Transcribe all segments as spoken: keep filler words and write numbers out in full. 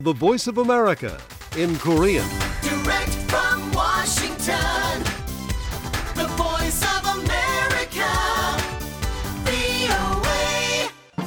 The Voice of America in Korean. Direct from Washington, the voice of America, 브이오에이.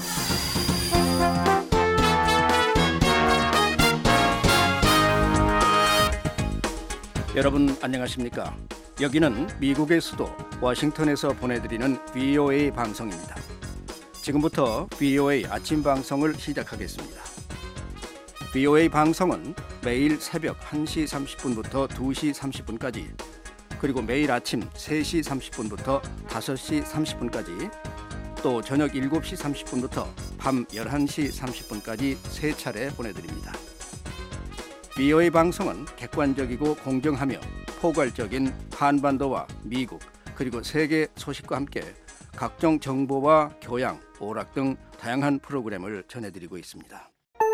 여러분 안녕하십니까? 여기는 미국의 수도 워싱턴에서 보내드리는 브이오에이 방송입니다. 지금부터 브이오에이 아침 방송을 시작하겠습니다. 브이오에이 방송은 매일 새벽 한 시 삼십 분부터 두 시 삼십 분까지, 그리고 매일 아침 세 시 삼십 분부터 다섯 시 삼십 분까지, 또 저녁 일곱 시 삼십 분부터 밤 열한 시 삼십 분까지 세 차례 보내드립니다. 브이오에이 방송은 객관적이고 공정하며 포괄적인 한반도와 미국 그리고 세계 소식과 함께 각종 정보와 교양, 오락 등 다양한 프로그램을 전해드리고 있습니다.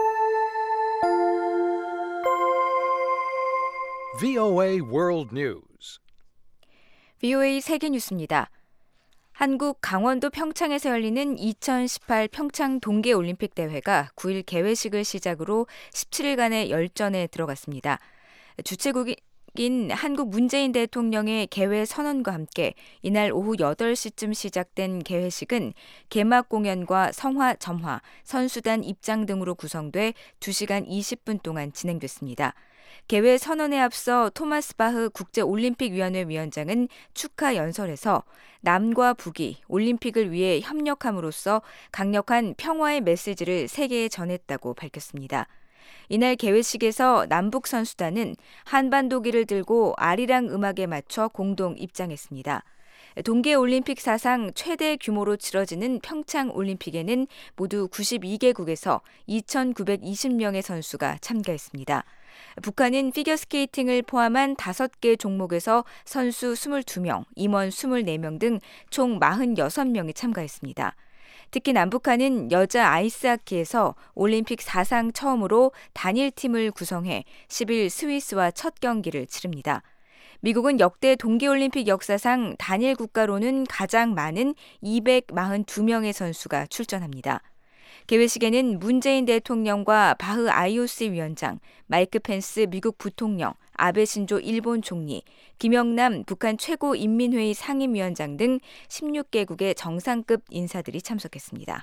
브이오에이 World News. 브이오에이 세계 뉴스입니다. 한국 강원도 평창에서 열리는 이천십팔 평창 동계올림픽 대회가 구 일 개회식을 시작으로 십칠 일간의 열전에 들어갔습니다. 주최국인 한국 문재인 대통령의 개회 선언과 함께 이날 오후 여덟 시쯤 시작된 개회식은 개막 공연과 성화, 점화, 선수단 입장 등으로 구성돼 두 시간 이십 분 동안 진행됐습니다. 개회 선언에 앞서 토마스 바흐 국제올림픽위원회 위원장은 축하 연설에서 남과 북이 올림픽을 위해 협력함으로써 강력한 평화의 메시지를 세계에 전했다고 밝혔습니다. 이날 개회식에서 남북 선수단은 한반도기를 들고 아리랑 음악에 맞춰 공동 입장했습니다. 동계올림픽 사상 최대 규모로 치러지는 평창올림픽에는 모두 구십이 개국에서 이천구백이십 명의 선수가 참가했습니다. 북한은 피겨스케이팅을 포함한 다섯 개 종목에서 선수 이십이 명, 임원 이십사 명 등 총 사십육 명이 참가했습니다. 특히 남북한은 여자 아이스하키에서 올림픽 사상 처음으로 단일팀을 구성해 십 일 스위스와 첫 경기를 치릅니다. 미국은 역대 동계올림픽 역사상 단일 국가로는 가장 많은 이백사십이 명의 선수가 출전합니다. 개회식에는 문재인 대통령과 바흐 아이오씨 위원장, 마이크 펜스 미국 부통령, 아베 신조 일본 총리, 김영남 북한 최고인민회의 상임위원장 등 십육 개국의 정상급 인사들이 참석했습니다.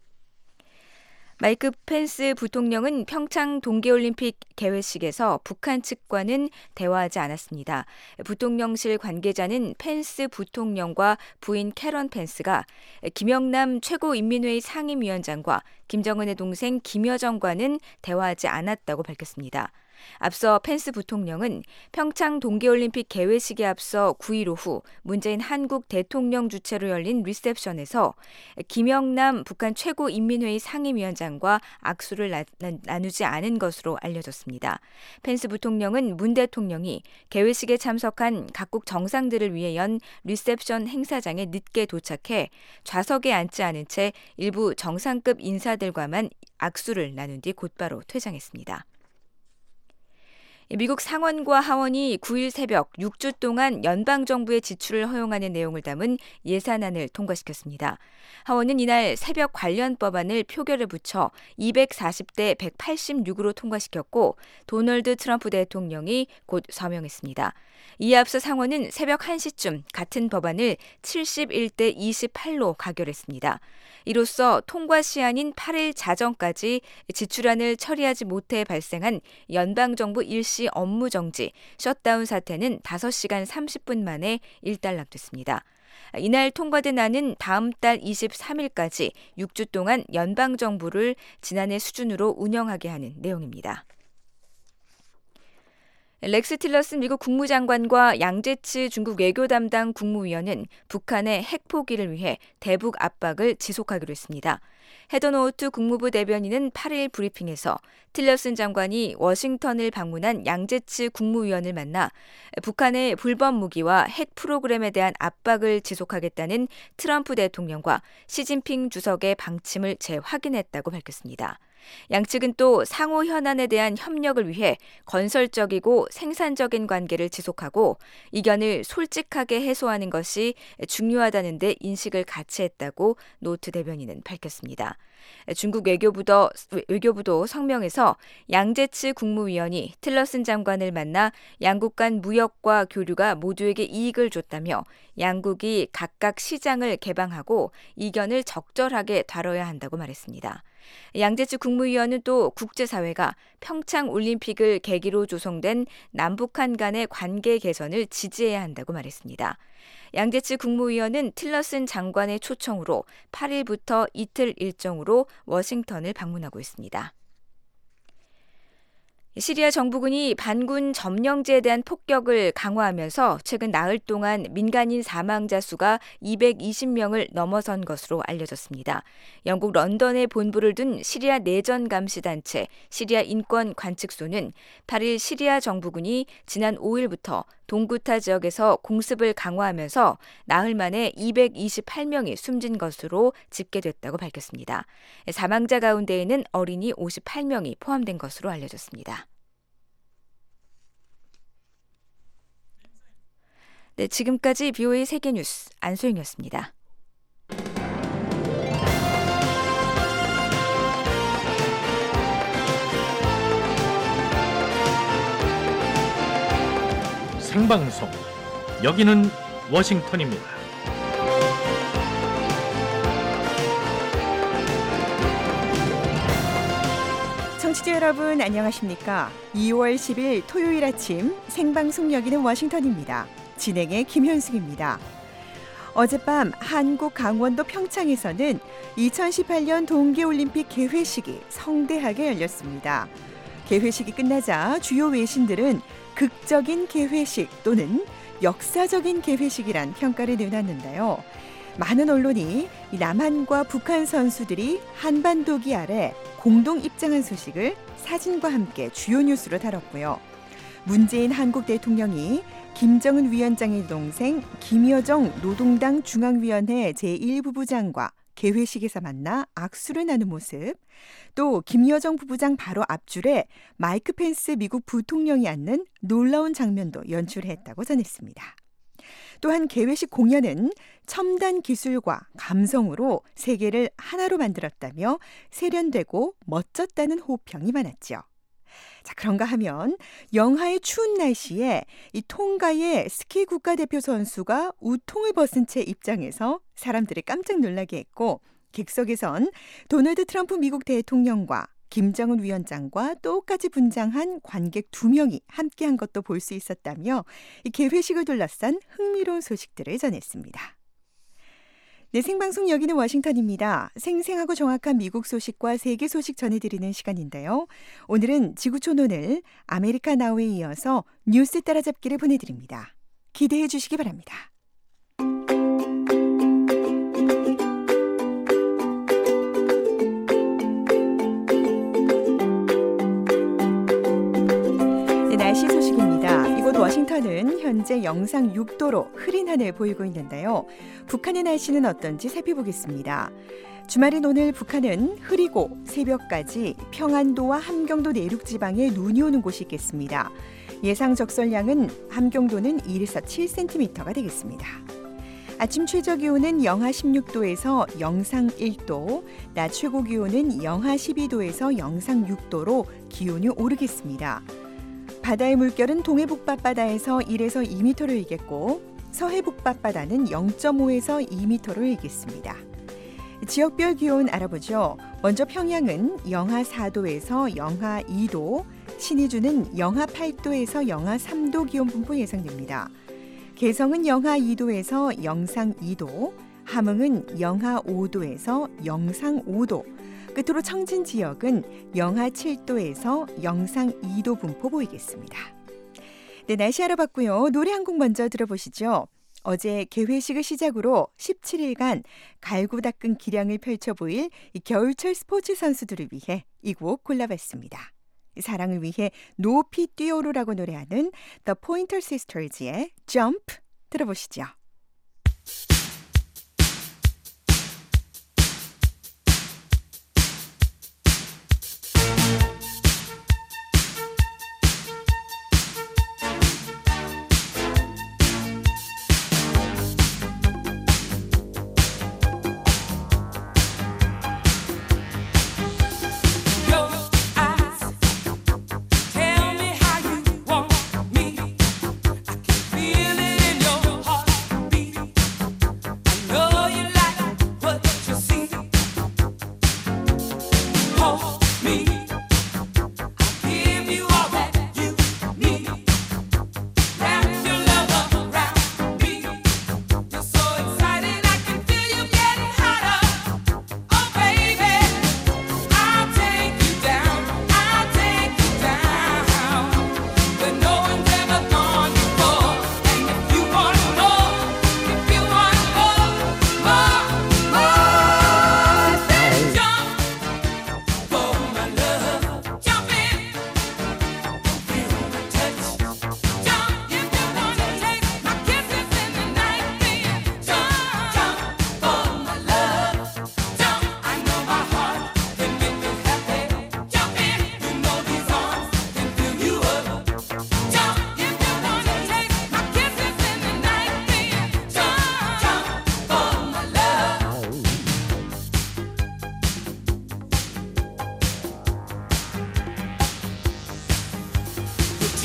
마이크 펜스 부통령은 평창 동계올림픽 개회식에서 북한 측과는 대화하지 않았습니다. 부통령실 관계자는 펜스 부통령과 부인 캐런 펜스가 김영남 최고인민회의 상임위원장과 김정은의 동생 김여정과는 대화하지 않았다고 밝혔습니다. 앞서 펜스 부통령은 평창 동계올림픽 개회식에 앞서 구 일 오후 문재인 한국 대통령 주최로 열린 리셉션에서 김영남 북한 최고인민회의 상임위원장과 악수를 나, 나누지 않은 것으로 알려졌습니다. 펜스 부통령은 문 대통령이 개회식에 참석한 각국 정상들을 위해 연 리셉션 행사장에 늦게 도착해 좌석에 앉지 않은 채 일부 정상급 인사들과만 악수를 나눈 뒤 곧바로 퇴장했습니다. 미국 상원과 하원이 구 일 새벽 육 주 동안 연방정부의 지출을 허용하는 내용을 담은 예산안을 통과시켰습니다. 하원은 이날 새벽 관련 법안을 표결에 붙여 이백사십 대 백팔십육으로 통과시켰고 도널드 트럼프 대통령이 곧 서명했습니다. 이에 앞서 상원은 새벽 한 시쯤 같은 법안을 칠십일 대 이십팔로 가결했습니다. 이로써 통과 시한인 팔 일 자정까지 지출안을 처리하지 못해 발생한 연방정부 일시 업무정지, 셧다운 사태는 다섯 시간 삼십 분 만에 일단락됐습니다. 이날 통과된 안은 다음 달 이십삼 일까지 육 주 동안 연방정부를 지난해 수준으로 운영하게 하는 내용입니다. 렉스 틸러슨 미국 국무장관과 양제츠 중국 외교 담당 국무위원은 북한의 핵 포기를 위해 대북 압박을 지속하기로 했습니다. 헤더노우트 국무부 대변인은 팔 일 브리핑에서 틸러슨 장관이 워싱턴을 방문한 양제츠 국무위원을 만나 북한의 불법 무기와 핵 프로그램에 대한 압박을 지속하겠다는 트럼프 대통령과 시진핑 주석의 방침을 재확인했다고 밝혔습니다. 양측은 또 상호 현안에 대한 협력을 위해 건설적이고 생산적인 관계를 지속하고 이견을 솔직하게 해소하는 것이 중요하다는 데 인식을 같이 했다고 노트 대변인은 밝혔습니다. 중국 외교부도, 외교부도 성명에서 양제츠 국무위원이 틸러슨 장관을 만나 양국 간 무역과 교류가 모두에게 이익을 줬다며 양국이 각각 시장을 개방하고 이견을 적절하게 다뤄야 한다고 말했습니다. 양제츠 국무위원은 또 국제사회가 평창 올림픽을 계기로 조성된 남북한 간의 관계 개선을 지지해야 한다고 말했습니다. 양제츠 국무위원은 틸러슨 장관의 초청으로 팔 일부터 이틀 일정으로 워싱턴을 방문하고 있습니다. 시리아 정부군이 반군 점령지에 대한 폭격을 강화하면서 최근 나흘 동안 민간인 사망자 수가 이백이십 명을 넘어선 것으로 알려졌습니다. 영국 런던에 본부를 둔 시리아 내전 감시 단체 시리아 인권 관측소는 팔 일 시리아 정부군이 지난 오 일부터 동구타 지역에서 공습을 강화하면서 나흘 만에 이백이십팔 명이 숨진 것으로 집계됐다고 밝혔습니다. 사망자 가운데에는 어린이 오십팔 명이 포함된 것으로 알려졌습니다. 네, 지금까지 비오에이 세계뉴스 안소영이었습니다. 생방송, 여기는 워싱턴입니다. 청취자 여러분 안녕하십니까? 이월 십일 토요일 아침 생방송 여기는 워싱턴입니다. 진행의 김현숙입니다. 어젯밤 한국 강원도 평창에서는 이천십팔 년 동계올림픽 개회식이 성대하게 열렸습니다. 개회식이 끝나자 주요 외신들은 극적인 개회식 또는 역사적인 개회식이란 평가를 내놨는데요. 많은 언론이 남한과 북한 선수들이 한반도기 아래 공동 입장한 소식을 사진과 함께 주요 뉴스로 다뤘고요. 문재인 한국 대통령이 김정은 위원장의 동생 김여정 노동당 중앙위원회 제일 부부장과 개회식에서 만나 악수를 나눈 모습, 또 김여정 부부장 바로 앞줄에 마이크 펜스 미국 부통령이 앉는 놀라운 장면도 연출했다고 전했습니다. 또한 개회식 공연은 첨단 기술과 감성으로 세계를 하나로 만들었다며 세련되고 멋졌다는 호평이 많았죠. 자, 그런가 하면 영하의 추운 날씨에 이 통가의 스키 국가대표 선수가 우통을 벗은 채 입장해서 사람들을 깜짝 놀라게 했고, 객석에선 도널드 트럼프 미국 대통령과 김정은 위원장과 똑같이 분장한 관객 두 명이 함께한 것도 볼 수 있었다며 이 개회식을 둘러싼 흥미로운 소식들을 전했습니다. 네, 생방송 여기는 워싱턴입니다. 생생하고 정확한 미국 소식과 세계 소식 전해드리는 시간인데요. 오늘은 지구촌 오늘 아메리카 나우에 이어서 뉴스 따라잡기를 보내드립니다. 기대해 주시기 바랍니다. 네, 날씨 소식입니다. 이곳 워싱턴은 현재 영상 육 도로 흐린 하늘 보이고 있는데요. 북한의 날씨는 어떤지 살펴보겠습니다. 주말인 오늘 북한은 흐리고 새벽까지 평안도와 함경도 내륙 지방에 눈이 오는 곳이 있겠습니다. 예상 적설량은 함경도는 일에서 칠 센티미터가 되겠습니다. 아침 최저 기온은 영하 십육 도에서 영상 일 도, 낮 최고 기온은 영하 십이 도에서 영상 육 도로 기온이 오르겠습니다. 바다의 물결은 동해북바바다에서 일에서 이 미터로 일겠고 서해북바바다는 영 점 오에서 이 미터로 일겠습니다. 지역별 기온 알아보죠. 먼저 평양은 영하 사 도에서 영하 이 도, 신의주는 영하 팔 도에서 영하 삼 도 기온 분포 예상됩니다. 개성은 영하 이 도에서 영상 이 도, 함흥은 영하 오 도에서 영상 오 도, 끝으로 청진 지역은 영하 칠 도에서 영상 이 도 분포 보이겠습니다. 네, 날씨 알아봤고요. 노래 한 곡 먼저 들어보시죠. 어제 개회식을 시작으로 십칠 일간 갈고 닦은 기량을 펼쳐 보일 이 겨울철 스포츠 선수들을 위해 이 곡 골라봤습니다. 사랑을 위해 높이 뛰어오르라고 노래하는 The Pointer Sisters의 Jump 들어보시죠.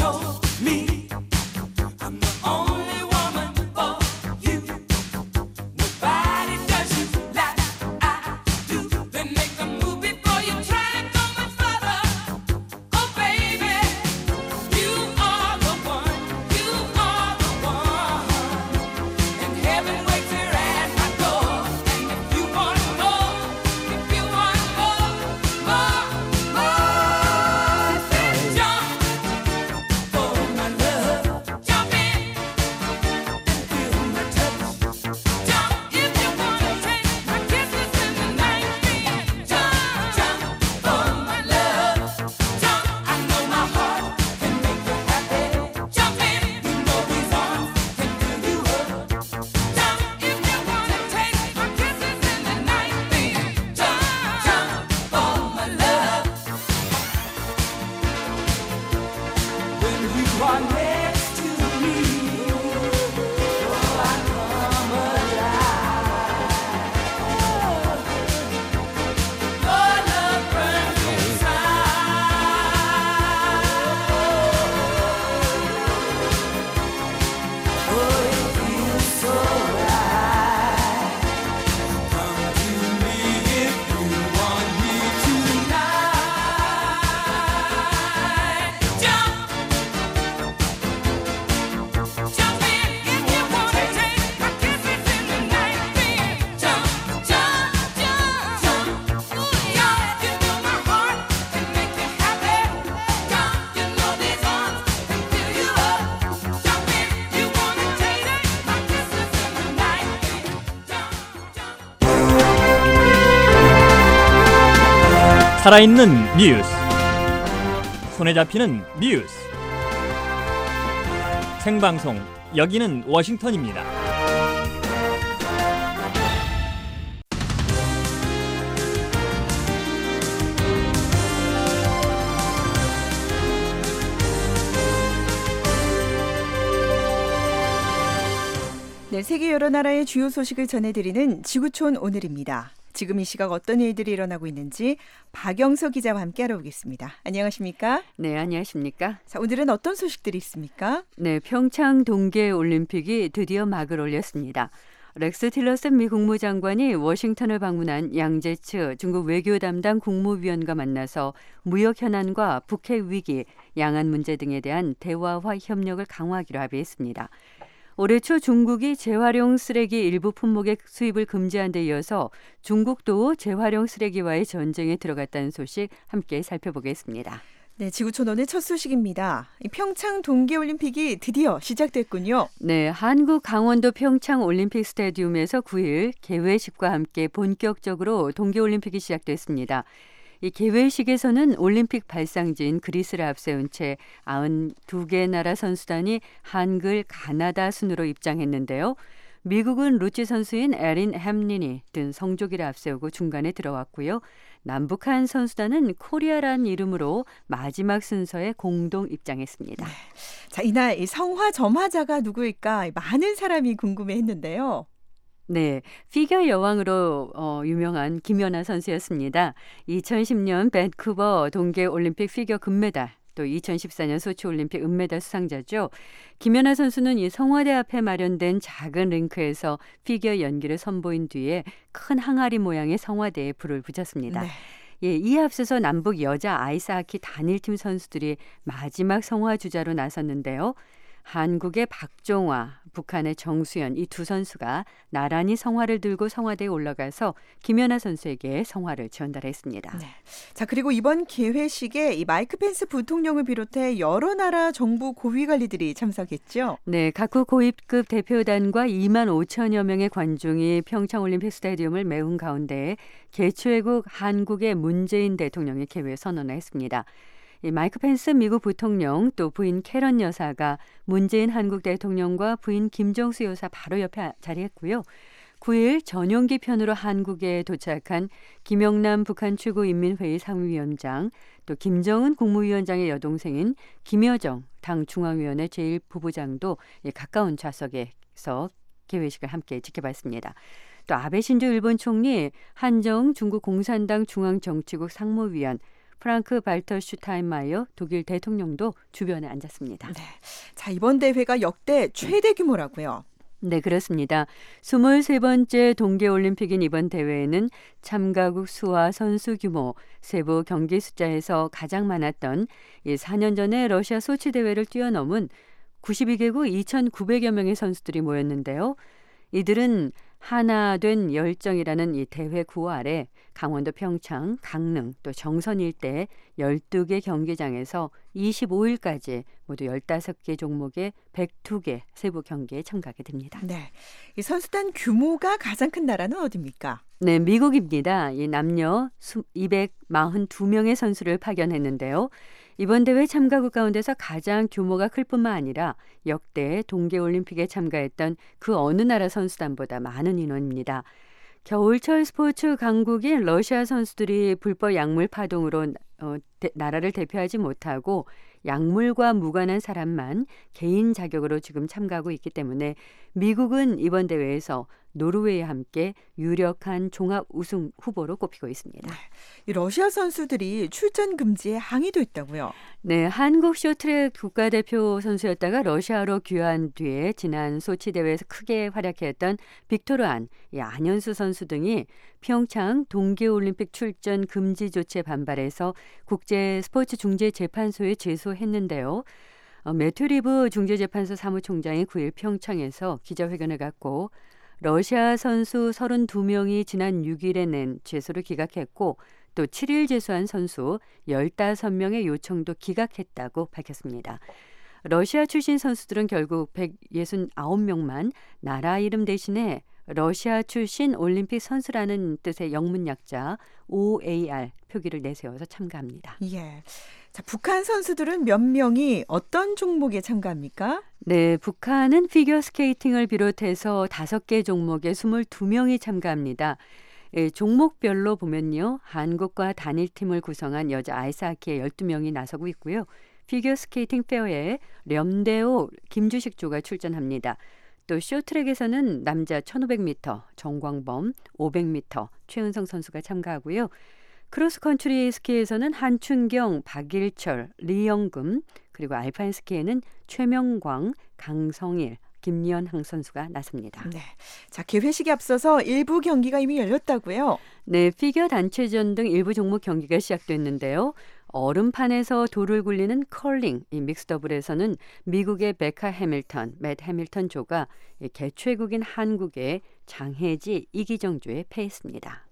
told me I'm the only woman for you. Nobody does you like I do. Then make a move before you try to go much further. Oh baby, you are the one, you are the one. And heaven waits here at my door. And if you want more, if you want more, more, more, then jump for my love. Jump in and feel my touch. Jump if you wanna take my kisses in the night. Jump, jump for my love. Jump, I know my heart can make you happy. Jump in, you know these arms can fill you up. Jump if you wanna take my kisses in the night. Jump, jump for my love. When you are next to me, oh, I come alive. Your love burns inside. Oh, it feels so right. Come to me if you want me tonight. Jump, jump in if you wanna take my kisses in the night. Jump, jump, jump, jump. Yeah, you know my heart can make you happy. Jump, you know these arms can fill you up. Jump in, you wanna take my kisses in the night. Jump, jump. 살아있는 뉴스, 손에 잡히는 뉴스, 생방송 여기는 워싱턴입니다. 네, 세계 여러 나라의 주요 소식을 전해드리는 지구촌 오늘입니다. 지금 이 시각 어떤 일들이 일어나고 있는지 박영서 기자와 함께 알아보겠습니다. 안녕하십니까? 네, 안녕하십니까? 자, 오늘은 어떤 소식들이 있습니까? 네, 평창 동계올림픽이 드디어 막을 올렸습니다. 렉스 틸러슨 미 국무장관이 워싱턴을 방문한 양제츠 중국 외교 담당 국무위원과 만나서 무역 현안과 북핵 위기, 양안 문제 등에 대한 대화와 협력을 강화하기로 합의했습니다. 올해 초 중국이 재활용 쓰레기 일부 품목의 수입을 금지한 데 이어서 중국도 재활용 쓰레기와의 전쟁에 들어갔다는 소식 함께 살펴보겠습니다. 네, 지구촌 오늘 첫 소식입니다. 이 평창 동계올림픽이 드디어 시작됐군요. 네, 한국 강원도 평창 올림픽 스타디움에서 구 일 개회식과 함께 본격적으로 동계올림픽이 시작됐습니다. 이 개회식에서는 올림픽 발상지인 그리스를 앞세운 채 구십이 개 나라 선수단이 한글 가나다 순으로 입장했는데요. 미국은 루치 선수인 에린 햄린이 든 성조기를 앞세우고 중간에 들어왔고요. 남북한 선수단은 코리아라는 이름으로 마지막 순서에 공동 입장했습니다. 자, 이날 이 성화 점화자가 누구일까 많은 사람이 궁금해했는데요. 네, 피겨 여왕으로 어, 유명한 김연아 선수였습니다. 이천십 년 밴쿠버 동계올림픽 피겨 금메달, 또 이천십사 년 소치올림픽 은메달 수상자죠. 김연아 선수는 이 성화대 앞에 마련된 작은 링크에서 피겨 연기를 선보인 뒤에 큰 항아리 모양의 성화대에 불을 붙였습니다. 네. 예, 이에 앞서서 남북 여자 아이스하키 단일팀 선수들이 마지막 성화 주자로 나섰는데요. 한국의 박종화, 북한의 정수현 이 두 선수가 나란히 성화를 들고 성화대에 올라가서 김연아 선수에게 성화를 전달했습니다. 네. 자, 그리고 이번 개회식에 이 마이크 펜스 부통령을 비롯해 여러 나라 정부 고위 관리들이 참석했죠. 네, 각국 고위급 대표단과 이만 오천여 명의 관중이 평창올림픽 스타디움을 메운 가운데 개최국 한국의 문재인 대통령이 개회 선언을 했습니다. 이 마이크 펜스 미국 부통령 또 부인 캐런 여사가 문재인 한국 대통령과 부인 김정수 여사 바로 옆에 자리했고요. 구 일 전용기 편으로 한국에 도착한 김영남 북한 최고인민회의 상임위원장, 또 김정은 국무위원장의 여동생인 김여정 당 중앙위원회 제일 부부장도 가까운 좌석에서 개회식을 함께 지켜봤습니다. 또 아베 신조 일본 총리, 한정 중국 공산당 중앙정치국 상무위원, 프랑크 발터 슈타인마이어 독일 대통령도 주변에 앉았습니다. 네. 자, 이번 대회가 역대 최대 규모라고요. 네, 그렇습니다. 스물세 번째 동계올림픽인 이번 대회에는 참가국 수와 선수 규모, 세부 경기 숫자에서 가장 많았던 사 년 전에 러시아 소치 대회를 뛰어넘은 구십이 개국 이천구백여 명의 선수들이 모였는데요. 이들은 하나 된 열정이라는 이 대회 구호 아래 강원도 평창, 강릉, 또 정선 일대 열두 개 경기장에서 이십오 일까지 모두 열다섯 개 종목의 백이 개 세부 경기에 참가하게 됩니다. 네. 이 선수단 규모가 가장 큰 나라는 어디입니까? 네, 미국입니다. 이 남녀 이백사십이 명의 선수를 파견했는데요. 이번 대회 참가국 가운데서 가장 규모가 클 뿐만 아니라 역대 동계올림픽에 참가했던 그 어느 나라 선수단보다 많은 인원입니다. 겨울철 스포츠 강국인 러시아 선수들이 불법 약물 파동으로 어, 대, 나라를 대표하지 못하고 약물과 무관한 사람만 개인 자격으로 지금 참가하고 있기 때문에 미국은 이번 대회에서 노르웨이와 함께 유력한 종합 우승 후보로 꼽히고 있습니다. 이 러시아 선수들이 출전 금지에 항의도 했다고요? 네, 한국 쇼트랙 국가대표 선수였다가 러시아로 귀화한 뒤에 지난 소치 대회에서 크게 활약했던 빅토르 안, 안현수 선수 등이 평창 동계올림픽 출전 금지 조치에 반발해서 국제 스포츠 중재 재판소에 제소했는데요. 어, 매튜 리브 중재재판소 사무총장이 구 일 평창에서 기자회견을 갖고 러시아 선수 서른두 명이 지난 육 일에 낸 제소를 기각했고 또 칠 일 제소한 선수 열다섯 명의 요청도 기각했다고 밝혔습니다. 러시아 출신 선수들은 결국 백육십구 명만 나라 이름 대신에 러시아 출신 올림픽 선수라는 뜻의 영문 약자 오에이알 표기를 내세워서 참가합니다. 예. 자, 북한 선수들은 몇 명이 어떤 종목에 참가합니까? 네, 북한은 피겨스케이팅을 비롯해서 다섯 개 종목에 이십이 명이 참가합니다. 예, 종목별로 보면요. 한국과 단일팀을 구성한 여자 아이스하키에 열두 명이 나서고 있고요. 피겨스케이팅 페어에 렴대호, 김주식 조가 출전합니다. 또 쇼트랙에서는 남자 천오백 미터 정광범, 오백 미터 최은성 선수가 참가하고요. 크로스컨트리 스키에서는 한춘경, 박일철, 리영금, 그리고 알파인 스키에는 최명광, 강성일, 김연항 선수가 나섭니다. 네. 자, 개회식에 앞서서 일부 경기가 이미 열렸다고요? 네, 피겨 단체전 등 일부 종목 경기가 시작됐는데요. 얼음판에서 돌을 굴리는 컬링, 이 믹스 더블에서는 미국의 베카 해밀턴, 맷 해밀턴 조가 개최국인 한국의 장혜지, 이기정 조에 패했습니다.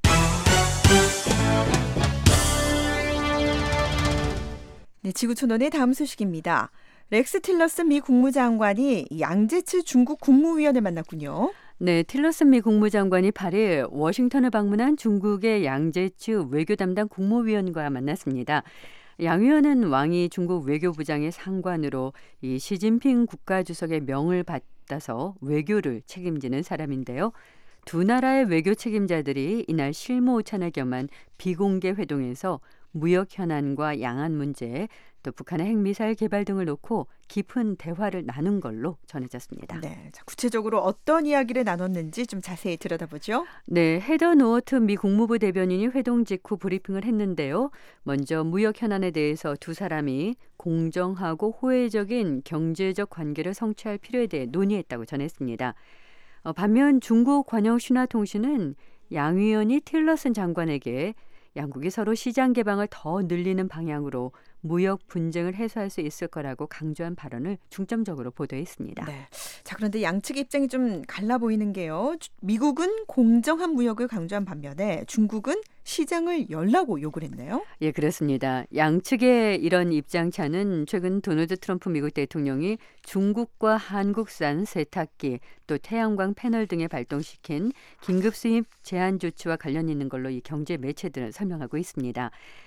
네, 지구촌원의 다음 소식입니다. 렉스 틸러슨 미 국무장관이 양제츠 중국 국무위원을 만났군요. 네, 틸러슨 미 국무장관이 팔 일 워싱턴을 방문한 중국의 양제츠 외교 담당 국무위원과 만났습니다. 양 의원은 왕이 중국 외교부장의 상관으로 이 시진핑 국가주석의 명을 받아서 외교를 책임지는 사람인데요. 두 나라의 외교 책임자들이 이날 실무 오찬을 겸한 비공개 회동에서 무역 현안과 양안 문제, 또 북한의 핵미사일 개발 등을 놓고 깊은 대화를 나눈 걸로 전해졌습니다. 네, 자, 구체적으로 어떤 이야기를 나눴는지 좀 자세히 들여다보죠. 네, 헤더 노어트 미 국무부 대변인이 회동 직후 브리핑을 했는데요. 먼저 무역 현안에 대해서 두 사람이 공정하고 호혜적인 경제적 관계를 성취할 필요에 대해 논의했다고 전했습니다. 어, 반면 중국 관영 신화통신은 양 의원이 틸러슨 장관에게 양국이 서로 시장 개방을 더 늘리는 방향으로 무역 분쟁을 해소할 수 있을 거라고 강조한 발언을 중점적으로 보도했습니다. 네. 자, 그런데 양측 입장이 좀 갈라 보이는 게요. 미국은 공정한 무역을 강조한 반면에 중국은 시장을 열라고 요구를 했네요. 예, 그렇습니다. 양측의 이런 입장차는 최근 도널드 트럼프 미국 대통령이 중국과 한국산 세탁기 또 태양광 패널 등에 발동시킨 긴급 수입 제한 조치와 관련 있는 걸로 이 경제 매체들은 설명하고 있습니다.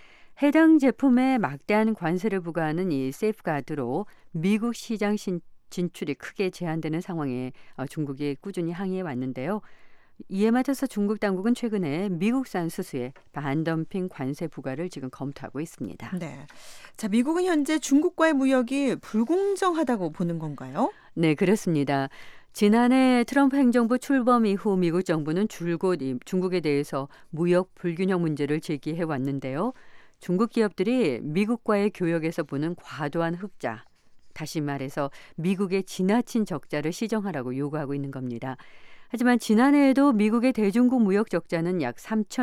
해당 제품에 막대한 관세를 부과하는 이 세이프가드로 미국 시장 신, 진출이 크게 제한되는 상황에 중국이 꾸준히 항의해 왔는데요. 이에 맞춰서 중국 당국은 최근에 미국산 수수에 반덤핑 관세 부과를 지금 검토하고 있습니다. 네. 자, 미국은 현재 중국과의 무역이 불공정하다고 보는 건가요? 네, 그렇습니다. 지난해 트럼프 행정부 출범 이후 미국 정부는 줄곧 중국에 대해서 무역 불균형 문제를 제기해 왔는데요. 중국 기업들이 미국과의 교역에서 보는 과도한 흑자, 다시 말해서 미국의 지나친 적자를 시정하라고 요구하고 있는 겁니다. 하지만 지난해에도 미국의 대중국 무역 적자는 약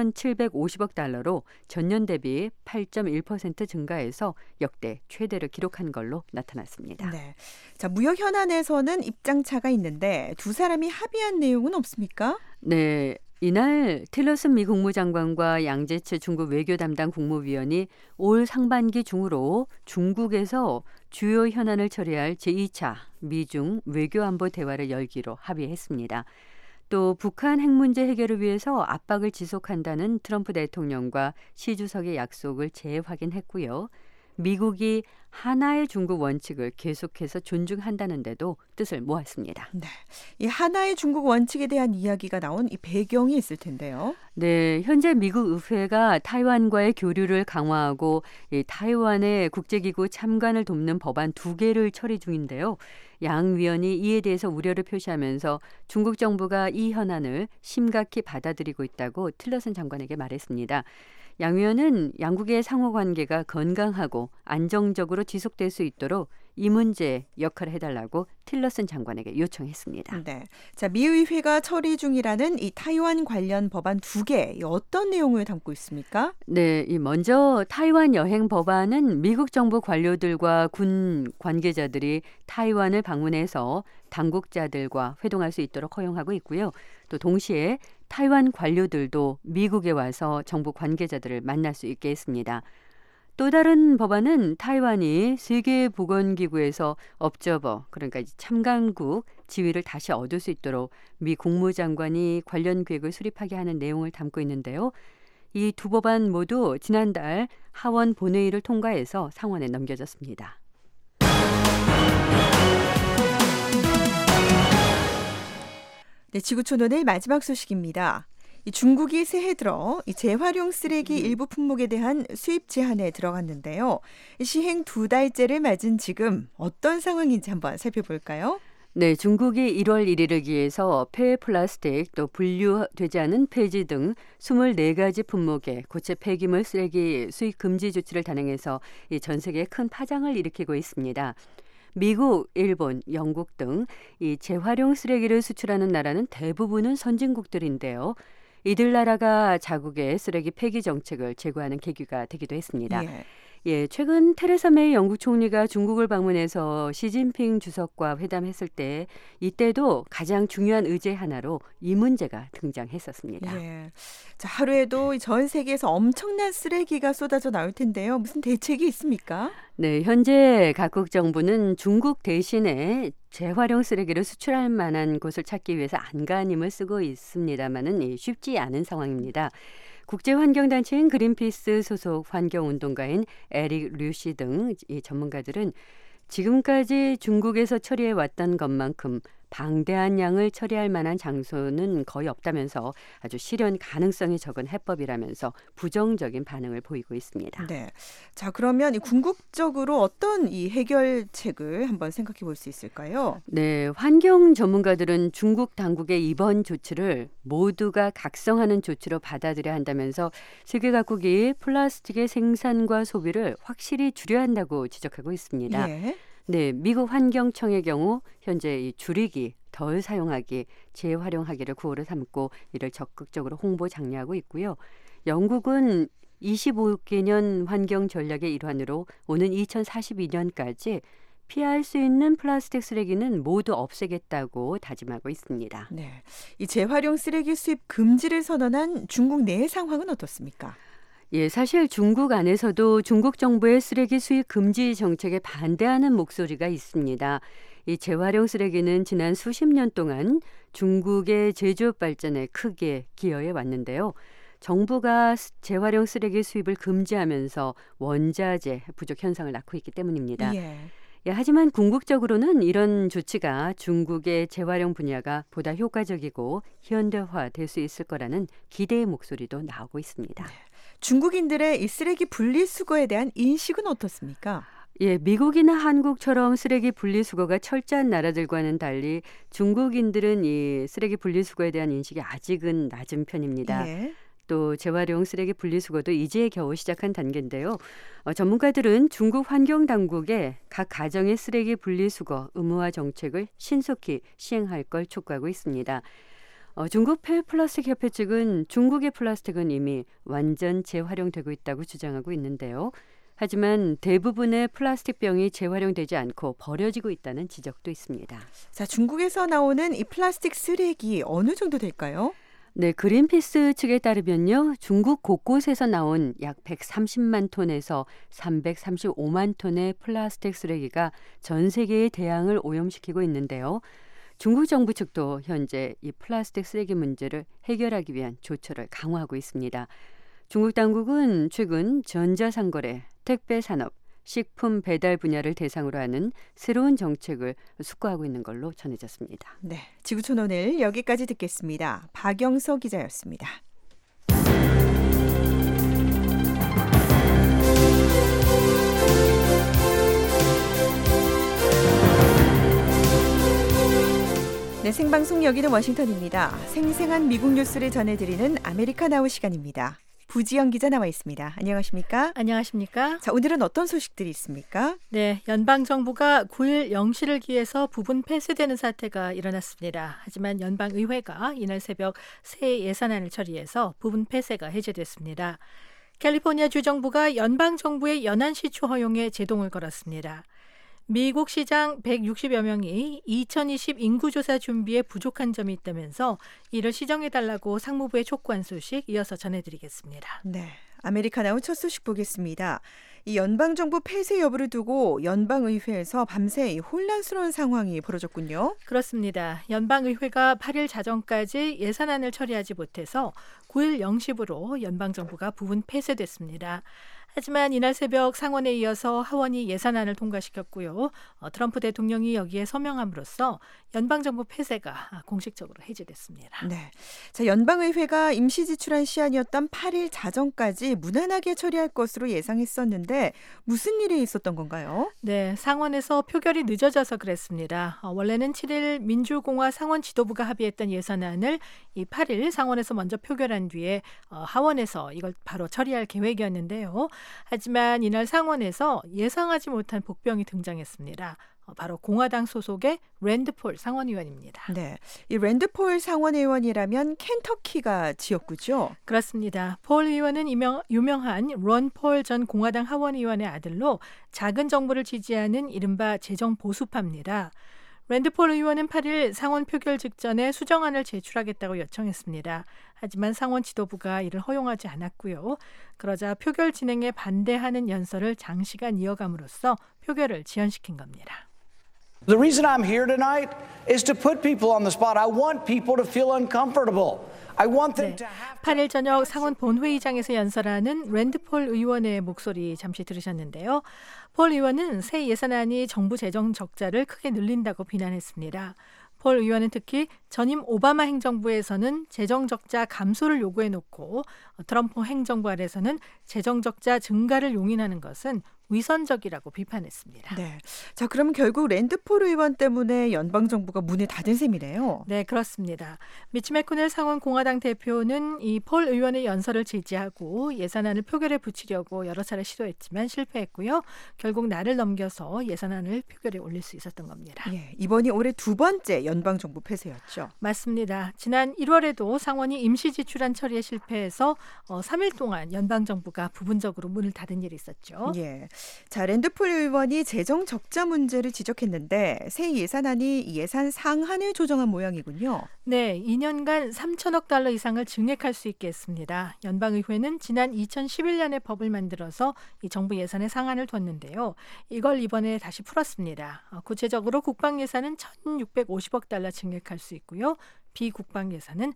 삼천칠백오십억 달러로 전년 대비 팔 점 일 퍼센트 증가해서 역대 최대를 기록한 걸로 나타났습니다. 네. 자, 무역 현안에서는 입장차가 있는데 두 사람이 합의한 내용은 없습니까? 네. 이날 틸러슨 미 국무장관과 양제츠 중국 외교 담당 국무위원이 올 상반기 중으로 중국에서 주요 현안을 처리할 제이 차 미중 외교안보 대화를 열기로 합의했습니다. 또 북한 핵 문제 해결을 위해서 압박을 지속한다는 트럼프 대통령과 시 주석의 약속을 재확인했고요. 미국이 하나의 중국 원칙을 계속해서 존중한다는 데도 뜻을 모았습니다. 네. 이 하나의 중국 원칙에 대한 이야기가 나온 이 배경이 있을 텐데요. 네, 현재 미국 의회가 타이완과의 교류를 강화하고 이 타이완의 국제기구 참관을 돕는 법안 두 개를 처리 중인데요. 양 위원이 이에 대해서 우려를 표시하면서 중국 정부가 이 현안을 심각히 받아들이고 있다고 틸러슨 장관에게 말했습니다. 양 위원은 양국의 상호관계가 건강하고 안정적으로 지속될 수 있도록 이 문제에 역할을 해달라고 틸러슨 장관에게 요청했습니다. 네, 자 미의회가 처리 중이라는 이 타이완 관련 법안 두 개, 어떤 내용을 담고 있습니까? 네, 이 먼저 타이완 여행 법안은 미국 정부 관료들과 군 관계자들이 타이완을 방문해서 당국자들과 회동할 수 있도록 허용하고 있고요. 또 동시에 타이완 관료들도 미국에 와서 정부 관계자들을 만날 수 있게 했습니다. 또 다른 법안은 타이완이 세계보건기구에서 업저버, 그러니까 참관국 지위를 다시 얻을 수 있도록 미 국무장관이 관련 계획을 수립하게 하는 내용을 담고 있는데요. 이 두 법안 모두 지난달 하원 본회의를 통과해서 상원에 넘겨졌습니다. 네, 지구촌 오늘 마지막 소식입니다. 이 중국이 새해 들어 이 재활용 쓰레기 일부 품목에 대한 수입 제한에 들어갔는데요. 시행 두 달째를 맞은 지금 어떤 상황인지 한번 살펴볼까요? 네, 중국이 일월 일일을 기해서 폐 플라스틱, 또 분류되지 않은 폐지 등 이십사 가지 품목의 고체 폐기물 쓰레기 수입 금지 조치를 단행해서 이 전 세계에 큰 파장을 일으키고 있습니다. 미국, 일본, 영국 등 이 재활용 쓰레기를 수출하는 나라는 대부분은 선진국들인데요. 이들 나라가 자국의 쓰레기 폐기 정책을 제고하는 계기가 되기도 했습니다. 예. 예, 최근 테레사 메이 영국 총리가 중국을 방문해서 시진핑 주석과 회담했을 때 이때도 가장 중요한 의제 하나로 이 문제가 등장했었습니다. 예. 자, 하루에도 전 세계에서 엄청난 쓰레기가 쏟아져 나올 텐데요. 무슨 대책이 있습니까? 네, 현재 각국 정부는 중국 대신에 재활용 쓰레기를 수출할 만한 곳을 찾기 위해서 안간힘을 쓰고 있습니다만은 쉽지 않은 상황입니다. 국제환경단체인 그린피스 소속 환경운동가인 에릭 류시 등 이 전문가들은 지금까지 중국에서 처리해왔던 것만큼 방대한 양을 처리할 만한 장소는 거의 없다면서 아주 실현 가능성이 적은 해법이라면서 부정적인 반응을 보이고 있습니다. 네. 자, 그러면 이 궁극적으로 어떤 이 해결책을 한번 생각해 볼 수 있을까요? 네, 환경 전문가들은 중국 당국의 이번 조치를 모두가 각성하는 조치로 받아들여야 한다면서 세계 각국이 플라스틱의 생산과 소비를 확실히 줄여야 한다고 지적하고 있습니다. 예. 네, 미국 환경청의 경우 현재 이 줄이기, 덜 사용하기, 재활용하기를 구호를 삼고 이를 적극적으로 홍보 장려하고 있고요. 영국은 이십오 개년 환경 전략의 일환으로 오는 이천사십이 년까지 피할 수 있는 플라스틱 쓰레기는 모두 없애겠다고 다짐하고 있습니다. 네. 이 재활용 쓰레기 수입 금지를 선언한 중국 내 상황은 어떻습니까? 예, 사실 중국 안에서도 중국 정부의 쓰레기 수입 금지 정책에 반대하는 목소리가 있습니다. 이 재활용 쓰레기는 지난 수십 년 동안 중국의 제조업 발전에 크게 기여해 왔는데요. 정부가 재활용 쓰레기 수입을 금지하면서 원자재 부족 현상을 낳고 있기 때문입니다. 예. 예, 하지만 궁극적으로는 이런 조치가 중국의 재활용 분야가 보다 효과적이고 현대화될 수 있을 거라는 기대의 목소리도 나오고 있습니다. 중국인들의 이 쓰레기 분리수거에 대한 인식은 어떻습니까? 예, 미국이나 한국처럼 쓰레기 분리수거가 철저한 나라들과는 달리 중국인들은 이 쓰레기 분리수거에 대한 인식이 아직은 낮은 편입니다. 예. 또 재활용 쓰레기 분리수거도 이제 겨우 시작한 단계인데요. 어, 전문가들은 중국 환경당국에 각 가정의 쓰레기 분리수거 의무화 정책을 신속히 시행할 걸 촉구하고 있습니다. 어, 중국 폐플라스틱 협회 측은 중국의 플라스틱은 이미 완전 재활용되고 있다고 주장하고 있는데요. 하지만 대부분의 플라스틱 병이 재활용되지 않고 버려지고 있다는 지적도 있습니다. 자, 중국에서 나오는 이 플라스틱 쓰레기 어느 정도 될까요? 네, 그린피스 측에 따르면요. 중국 곳곳에서 나온 약 백삼십만 톤에서 삼백삼십오만 톤의 플라스틱 쓰레기가 전 세계의 대양을 오염시키고 있는데요. 중국 정부 측도 현재 이 플라스틱 쓰레기 문제를 해결하기 위한 조처를 강화하고 있습니다. 중국 당국은 최근 전자상거래, 택배산업, 식품 배달 분야를 대상으로 하는 새로운 정책을 숙고하고 있는 걸로 전해졌습니다. 네, 지구촌 오늘 여기까지 듣겠습니다. 박영서 기자였습니다. 네, 생방송 여기는 워싱턴입니다. 생생한 미국 뉴스를 전해드리는 아메리카나우 시간입니다. 부지영 기자 나와 있습니다. 안녕하십니까? 안녕하십니까? 자, 오늘은 어떤 소식들이 있습니까? 네, 연방정부가 구일 영시를 기해서 부분 폐쇄되는 사태가 일어났습니다. 하지만 연방의회가 이날 새벽 새 예산안을 처리해서 부분 폐쇄가 해제됐습니다. 캘리포니아 주정부가 연방정부의 연안시초 허용에 제동을 걸었습니다. 미국 시장 백육십여 명이 이천이십 인구조사 준비에 부족한 점이 있다면서 이를 시정해달라고 상무부에 촉구한 소식 이어서 전해드리겠습니다. 네, 아메리카나우 첫 소식 보겠습니다. 이 연방정부 폐쇄 여부를 두고 연방의회에서 밤새 혼란스러운 상황이 벌어졌군요. 그렇습니다. 연방의회가 팔일 자정까지 예산안을 처리하지 못해서 구일 영시부로 연방정부가 부분 폐쇄됐습니다. 하지만 이날 새벽 상원에 이어서 하원이 예산안을 통과시켰고요. 어, 트럼프 대통령이 여기에 서명함으로써 연방정부 폐쇄가 공식적으로 해제됐습니다. 네, 자, 연방의회가 임시 지출안 시한이었던 팔일 자정까지 무난하게 처리할 것으로 예상했었는데 무슨 일이 있었던 건가요? 네, 상원에서 표결이 늦어져서 그랬습니다. 어, 원래는 칠일 민주공화 상원 지도부가 합의했던 예산안을 이 팔일 상원에서 먼저 표결한 뒤에 어, 하원에서 이걸 바로 처리할 계획이었는데요. 하지만 이날 상원에서 예상하지 못한 복병이 등장했습니다. 바로 공화당 소속의 랜드폴 상원의원입니다. 네, 이 랜드폴 상원의원이라면 켄터키가 지역구죠? 그렇습니다. 폴 의원은 유명, 유명한 론 폴 전 공화당 하원의원의 아들로 작은 정부를 지지하는 이른바 재정 보수파입니다. 랜드폴 의원은 팔일 상원 표결 직전에 수정안을 제출하겠다고 요청했습니다. 하지만 상원 지도부가 이를 허용하지 않았고요. 그러자 표결 진행에 반대하는 연설을 장시간 이어감으로써 표결을 지연시킨 겁니다. The reason I'm here tonight is to put people on the spot. I want people to feel uncomfortable. I want them 네, to have to... 팔일 저녁 상원 본회의장에서 연설하는 랜드폴 의원의 목소리 잠시 들으셨는데요. 폴 의원은 새 예산안이 정부 재정 적자를 크게 늘린다고 비난했습니다. 폴 의원은 특히 전임 오바마 행정부에서는 재정 적자 감소를 요구해놓고 트럼프 행정부 아래서는 재정 적자 증가를 용인하는 것은 위선적이라고 비판했습니다. 네, 자, 그럼 결국 랜드폴 의원 때문에 연방정부가 문을 닫은 셈이네요. 네, 그렇습니다. 미치 매코넬 상원 공화당 대표는 이 폴 의원의 연설을 지지하고 예산안을 표결에 붙이려고 여러 차례 시도했지만 실패했고요. 결국 날을 넘겨서 예산안을 표결에 올릴 수 있었던 겁니다. 예, 이번이 올해 두 번째 연방정부 폐쇄였죠. 맞습니다. 지난 일월에도 상원이 임시지출안 처리에 실패해서 어, 삼일 동안 연방정부가 부분적으로 문을 닫은 일이 있었죠. 예, 자, 랜드폴 의원이 재정 적자 문제를 지적했는데 새 예산안이 예산 상한을 조정한 모양이군요. 네, 이 년간 삼천억 달러 이상을 증액할 수 있게 했습니다. 연방의회는 지난 이천십일 년에 법을 만들어서 이 정부 예산의 상한을 뒀는데요. 이걸 이번에 다시 풀었습니다. 구체적으로 국방 예산은 천육백오십억 달러 증액할 수 있고요. 비국방 예산은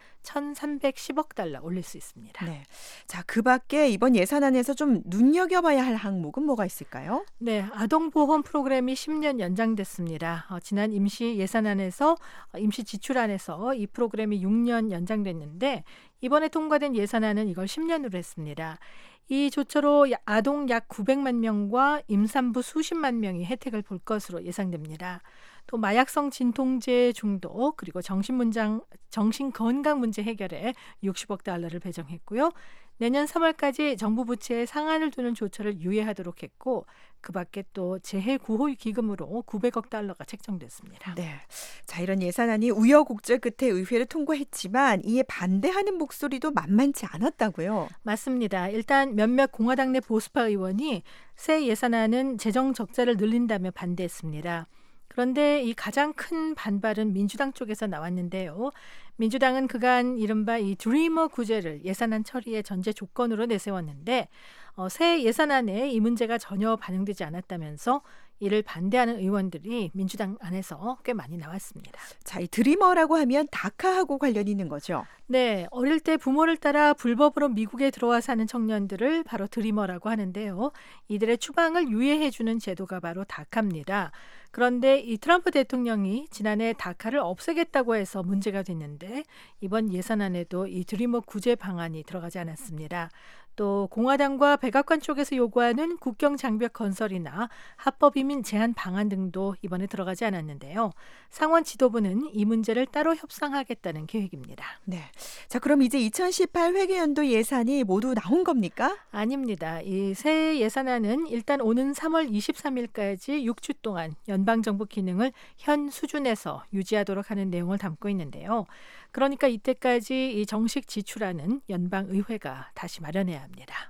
천삼백십억 달러 올릴 수 있습니다. 네, 자, 그 밖에 이번 예산안에서 좀 눈여겨봐야 할 항목은 뭐가 있을까요? 네, 아동보험 프로그램이 십 년 연장됐습니다. 어, 지난 임시 예산안에서 어, 임시 지출안에서 이 프로그램이 육 년 연장됐는데 이번에 통과된 예산안은 이걸 십 년으로 했습니다. 이 조처로 아동 약 구백만 명과 임산부 수십만 명이 혜택을 볼 것으로 예상됩니다. 또 마약성 진통제 중독 그리고 정신문장, 정신건강 문제 해결에 육십억 달러를 배정했고요. 내년 삼월까지 정부 부채에 상한을 두는 조처를 유예하도록 했고 그 밖에 또 재해구호 기금으로 구백억 달러가 책정됐습니다. 네, 자 이런 예산안이 우여곡절 끝에 의회를 통과했지만 이에 반대하는 목소리도 만만치 않았다고요. 맞습니다. 일단 몇몇 공화당 내 보수파 의원이 새 예산안은 재정 적자를 늘린다며 반대했습니다. 그런데 이 가장 큰 반발은 민주당 쪽에서 나왔는데요. 민주당은 그간 이른바 이 드리머 구제를 예산안 처리의 전제 조건으로 내세웠는데 어, 새 예산안에 이 문제가 전혀 반영되지 않았다면서 이를 반대하는 의원들이 민주당 안에서 꽤 많이 나왔습니다. 자, 이 드리머라고 하면 다카하고 관련이 있는 거죠? 네, 어릴 때 부모를 따라 불법으로 미국에 들어와 사는 청년들을 바로 드리머라고 하는데요. 이들의 추방을 유예해주는 제도가 바로 다카입니다. 그런데 이 트럼프 대통령이 지난해 다카를 없애겠다고 해서 문제가 됐는데 이번 예산안에도 이 드리머 구제 방안이 들어가지 않았습니다. 또 공화당과 백악관 쪽에서 요구하는 국경 장벽 건설이나 합법 이민 제한 방안 등도 이번에 들어가지 않았는데요. 상원 지도부는 이 문제를 따로 협상하겠다는 계획입니다. 네. 자, 그럼 이제 이천십팔 회계연도 예산이 모두 나온 겁니까? 아닙니다. 이 새 예산안은 일단 오는 삼월 이십삼일까지 육 주 동안 연방정부 기능을 현 수준에서 유지하도록 하는 내용을 담고 있는데요. 그러니까 이때까지 이 정식 지출하는 연방의회가 다시 마련해야 합니다.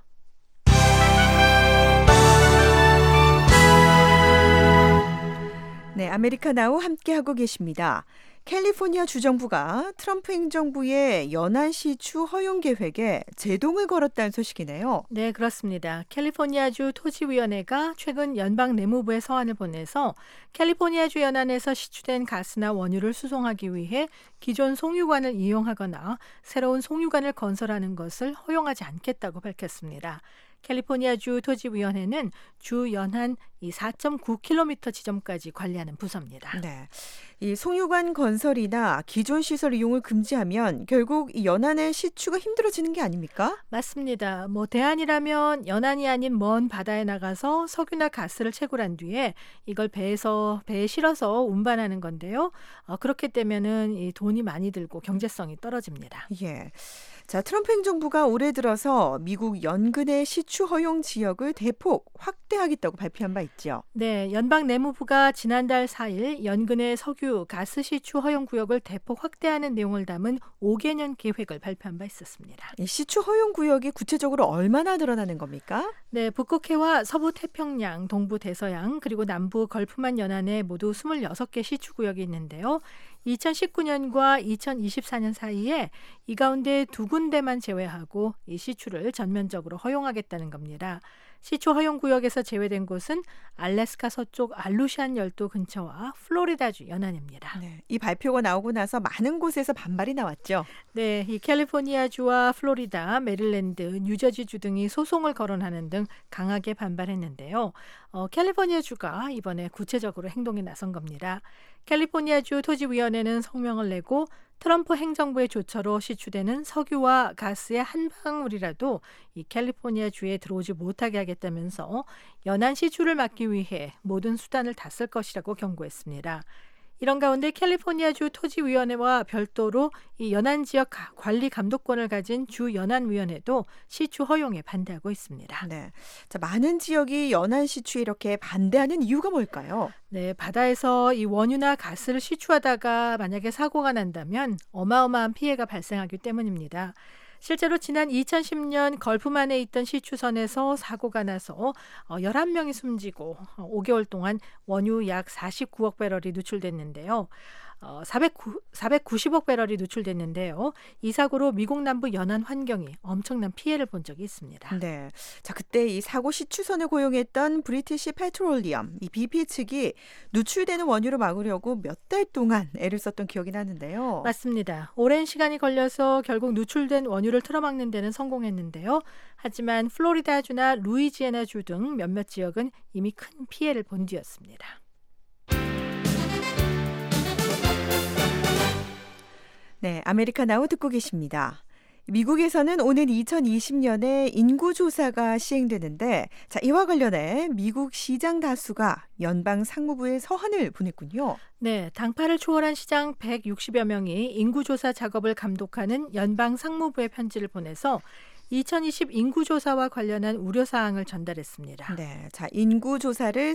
네, 아메리카나우 함께하고 계십니다. 캘리포니아 주정부가 트럼프 행정부의 연안 시추 허용 계획에 제동을 걸었다는 소식이네요. 네, 그렇습니다. 캘리포니아주 토지위원회가 최근 연방 내무부에 서한을 보내서 캘리포니아주 연안에서 시추된 가스나 원유를 수송하기 위해 기존 송유관을 이용하거나 새로운 송유관을 건설하는 것을 허용하지 않겠다고 밝혔습니다. 캘리포니아주 토지위원회는 주 연한 이 사 점 구 킬로미터 지점까지 관리하는 부서입니다. 네, 이 송유관 건설이나 기존 시설 이용을 금지하면 결국 이 연안의 시추가 힘들어지는 게 아닙니까? 맞습니다. 뭐 대안이라면 연안이 아닌 먼 바다에 나가서 석유나 가스를 채굴한 뒤에 이걸 배에서 배에 실어서 운반하는 건데요. 어, 그렇게 되면은 이 돈이 많이 들고 경제성이 떨어집니다. 예. 자, 트럼프 행정부가 올해 들어서 미국 연근의 시추 허용 지역을 대폭 확대하겠다고 발표한 바 있죠. 네, 연방 내무부가 지난달 사일 연근의 석유, 가스 시추 허용 구역을 대폭 확대하는 내용을 담은 오 개년 계획을 발표한 바 있었습니다. 이 시추 허용 구역이 구체적으로 얼마나 늘어나는 겁니까? 네, 북극해와 서부 태평양, 동부 대서양, 그리고 남부 걸프만 연안에 모두 스물여섯 개 시추 구역이 있는데요. 이천십구 년과 이천이십사 년 사이에 이 가운데 두 군데만 제외하고 이 시추를 전면적으로 허용하겠다는 겁니다. 시추 허용 구역에서 제외된 곳은 알래스카 서쪽 알루시안 열도 근처와 플로리다주 연안입니다. 네, 이 발표가 나오고 나서 많은 곳에서 반발이 나왔죠. 네, 이 캘리포니아주와 플로리다, 메릴랜드, 뉴저지주 등이 소송을 거론하는 등 강하게 반발했는데요. 어, 캘리포니아주가 이번에 구체적으로 행동에 나선 겁니다. 캘리포니아주 토지위원회는 성명을 내고 트럼프 행정부의 조처로 시추되는 석유와 가스의 한 방울이라도 이 캘리포니아주에 들어오지 못하게 하겠다면서 연안 시추를 막기 위해 모든 수단을 다 쓸 것이라고 경고했습니다. 이런 가운데 캘리포니아주 토지위원회와 별도로 이 연안 지역 관리 감독권을 가진 주 연안위원회도 시추 허용에 반대하고 있습니다. 네, 자, 많은 지역이 연안 시추에 이렇게 반대하는 이유가 뭘까요? 네, 바다에서 이 원유나 가스를 시추하다가 만약에 사고가 난다면 어마어마한 피해가 발생하기 때문입니다. 실제로 지난 이천십 년 걸프만에 있던 시추선에서 사고가 나서 열한 명이 숨지고 오 개월 동안 원유 약 사십구억 배럴이 누출됐는데요. 어, 사백구십억 배럴이 누출됐는데요. 이 사고로 미국 남부 연안 환경이 엄청난 피해를 본 적이 있습니다. 네, 자 그때 이 사고 시추선을 고용했던 브리티시 페트롤리엄, 이 비피 측이 누출되는 원유를 막으려고 몇 달 동안 애를 썼던 기억이 나는데요. 맞습니다. 오랜 시간이 걸려서 결국 누출된 원유를 틀어막는 데는 성공했는데요. 하지만 플로리다주나 루이지애나주 등 몇몇 지역은 이미 큰 피해를 본 뒤였습니다. 네, 아메리카나우 듣고 계십니다. 미국에서는 오는 이천이십 년에 인구조사가 시행되는데 자, 이와 관련해 미국 시장 다수가 연방 상무부에 서한을 보냈군요. 네, 당파를 초월한 시장 백육십여 명이 인구조사 작업을 감독하는 연방 상무부에 편지를 보내서 이천이십 인구조사와 관련한 우려사항을 전달했습니다. 네, 자, 인구조사를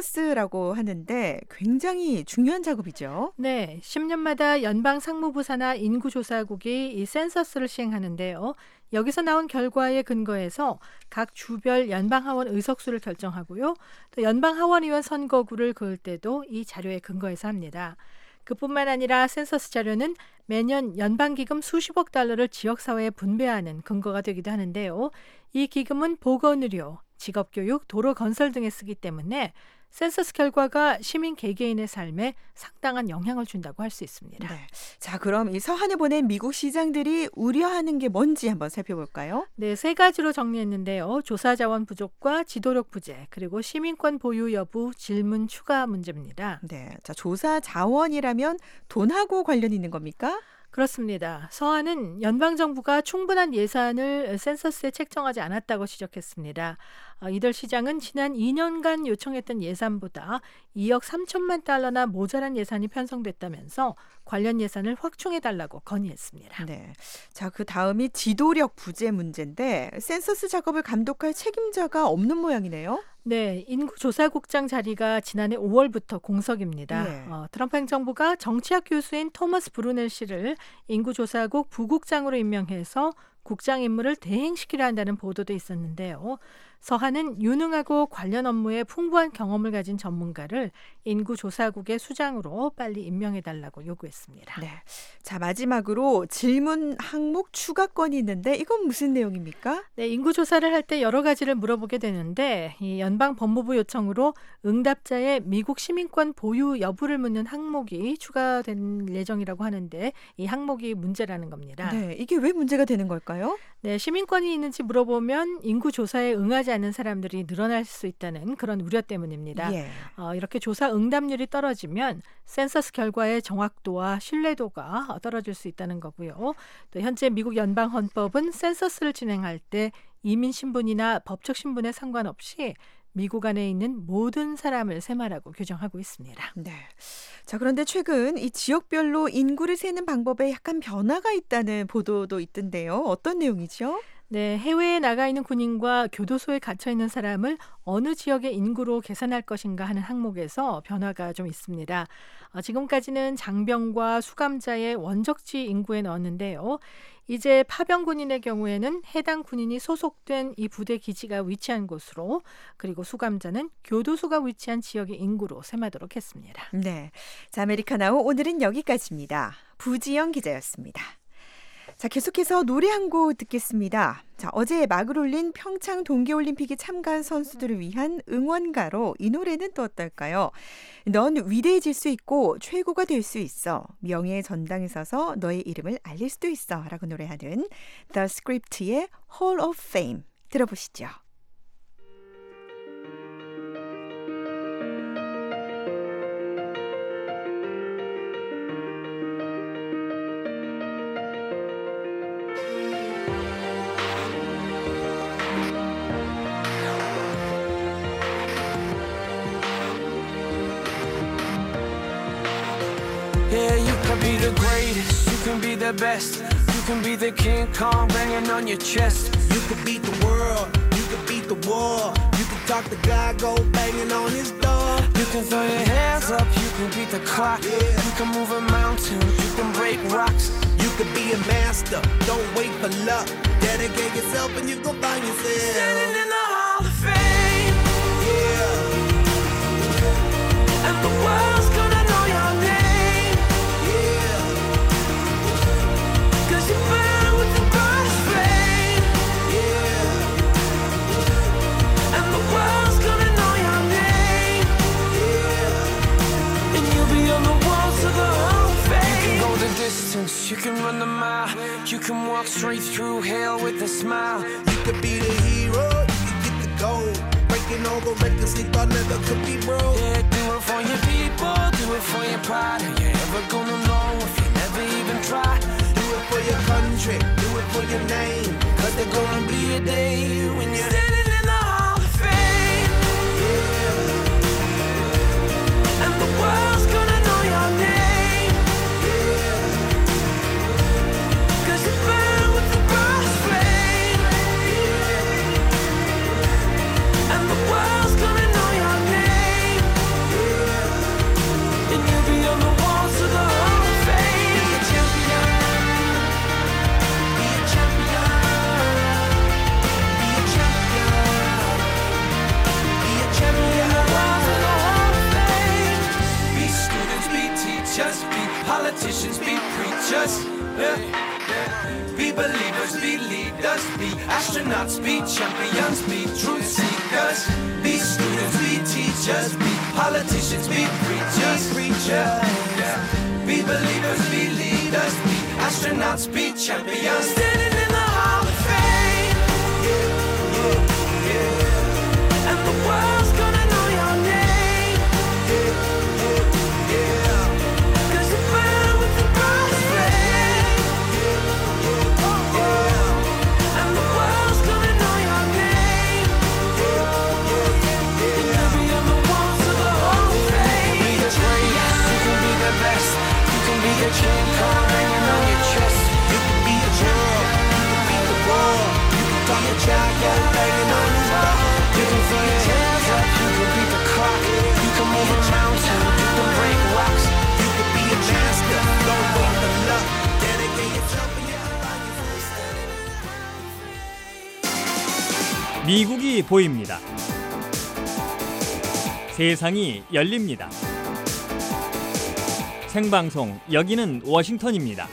센서스라고 하는데 굉장히 중요한 작업이죠. 네, 십 년마다 연방 상무부 산하 인구조사국이 이 센서스를 시행하는데요. 여기서 나온 결과에 근거해서 각 주별 연방하원 의석수를 결정하고요. 또 연방하원의원 선거구를 그을 때도 이 자료에 근거해서 합니다. 그뿐만 아니라 센서스 자료는 매년 연방기금 수십억 달러를 지역사회에 분배하는 근거가 되기도 하는데요. 이 기금은 보건의료, 직업교육, 도로건설 등에 쓰기 때문에 센서스 결과가 시민 개개인의 삶에 상당한 영향을 준다고 할 수 있습니다. 네. 자, 그럼 이 서한을 보낸 미국 시장들이 우려하는 게 뭔지 한번 살펴볼까요? 네, 세 가지로 정리했는데요. 조사 자원 부족과 지도력 부재, 그리고 시민권 보유 여부 질문 추가 문제입니다. 네, 자, 조사 자원이라면 돈하고 관련이 있는 겁니까? 그렇습니다. 서한은 연방정부가 충분한 예산을 센서스에 책정하지 않았다고 지적했습니다. 이들 시장은 지난 이 년간 요청했던 예산보다 이억 삼천만 달러나 모자란 예산이 편성됐다면서 관련 예산을 확충해달라고 건의했습니다. 네, 자, 그 다음이 지도력 부재 문제인데 센서스 작업을 감독할 책임자가 없는 모양이네요. 네, 인구조사국장 자리가 지난해 오월부터 공석입니다. 네. 어, 트럼프 행정부가 정치학 교수인 토머스 브루넬 씨를 인구조사국 부국장으로 임명해서 국장 임무를 대행시키려 한다는 보도도 있었는데요. 서한은 유능하고 관련 업무에 풍부한 경험을 가진 전문가를 인구조사국의 수장으로 빨리 임명해달라고 요구했습니다. 네, 자, 마지막으로 질문 항목 추가권이 있는데 이건 무슨 내용입니까? 네, 인구조사를 할 때 여러 가지를 물어보게 되는데 이 연방 법무부 요청으로 응답자의 미국 시민권 보유 여부를 묻는 항목이 추가된 예정이라고 하는데 이 항목이 문제라는 겁니다. 네, 이게 왜 문제가 되는 걸까요? 네, 시민권이 있는지 물어보면 인구조사에 응하지 않는 사람들이 늘어날 수 있다는 그런 우려 때문입니다. 예. 어, 이렇게 조사 응답률이 떨어지면 센서스 결과의 정확도와 신뢰도가 떨어질 수 있다는 거고요. 또 현재 미국 연방 헌법은 센서스를 진행할 때 이민 신분이나 법적 신분에 상관없이 미국 안에 있는 모든 사람을 세말하고 규정하고 있습니다. 네. 자, 그런데 최근 이 지역별로 인구를 세는 방법에 약간 변화가 있다는 보도도 있던데요. 어떤 내용이죠? 네, 해외에 나가 있는 군인과 교도소에 갇혀 있는 사람을 어느 지역의 인구로 계산할 것인가 하는 항목에서 변화가 좀 있습니다. 어, 지금까지는 장병과 수감자의 원적지 인구에 넣었는데요. 이제 파병 군인의 경우에는 해당 군인이 소속된 이 부대 기지가 위치한 곳으로, 그리고 수감자는 교도소가 위치한 지역의 인구로 셈하도록 했습니다. 네, 자, 아메리카나우 오늘은 여기까지입니다. 부지영 기자였습니다. 자, 계속해서 노래 한 곡 듣겠습니다. 자, 어제 막을 올린 평창 동계올림픽에 참가한 선수들을 위한 응원가로 이 노래는 또 어떨까요? 넌 위대해질 수 있고 최고가 될 수 있어. 명예의 전당에 서서 너의 이름을 알릴 수도 있어. 라고 노래하는 The Script의 Hall of Fame 들어보시죠. Yeah, you can be the greatest, you can be the best, you can be the King Kong banging on your chest. You can beat the world, you can beat the war, you can talk to God, go banging on his door. You can throw your hands up, you can beat the clock, Yeah. you can move a mountain, you can break rocks. You can be a master, don't wait for luck. Dedicate yourself and you go find yourself. Standing in the Hall of Fame, Yeah, and the world's gonna know your name, yeah, 'cause you burn with the brightest flame, yeah, and the world's gonna know your name, yeah. and you'll be on the walls of the Hall of Fame. You can go the distance, you can run the mile, you can walk straight through hell with a smile. You could be the hero, you can get the gold. Breaking all the records they thought never could be broke. Yeah, do it for your people, do it for your pride. Are you ever gonna know if you never even try? Do it for your country, do it for your name, cause there's gonna be a day when you're standing in the Hall of Fame. Yeah. And the world's gonna know your name. Yeah. Cause you burn with the brass flame. Yeah. And the world's gonna know your name. Yeah. And you'll be on the walls of the Hall of Fame. Be a champion. Be a champion. Be a champion. Be a champion. The walls of the Hall of Fame. Be students, be teachers, be politicians, be preachers. Yeah. Yeah. Be believers, be leaders, be astronauts, be champions, be truth seekers. Be students, be teachers, be politicians, be preachers, preachers. Yeah. Be believers, be leaders, be astronauts, be champions. Standing in the Hall of Fame. Yeah, yeah, yeah. And the world's gonna know your name. Yeah, yeah, yeah. Cause you burn with the brass flame. Yeah, yeah, yeah. And the world's gonna know your name. Yeah, yeah, yeah. And you'll be on the walls of the Hall of Fame. You can be the greatest, you can be the best. You can be the chain card hanging on your chest. You can be a girl, you can beat the war. You can throw your jacket banging on your wall. You can throw your hands up, you can beat the clock. You can move a mountain, you can break rocks. You can be a master, don't wait for luck. Dedicate your champion like you're standing in the Hall of Fame. 미국이 보입니다. 세상이 열립니다. 생방송 여기는 워싱턴입니다.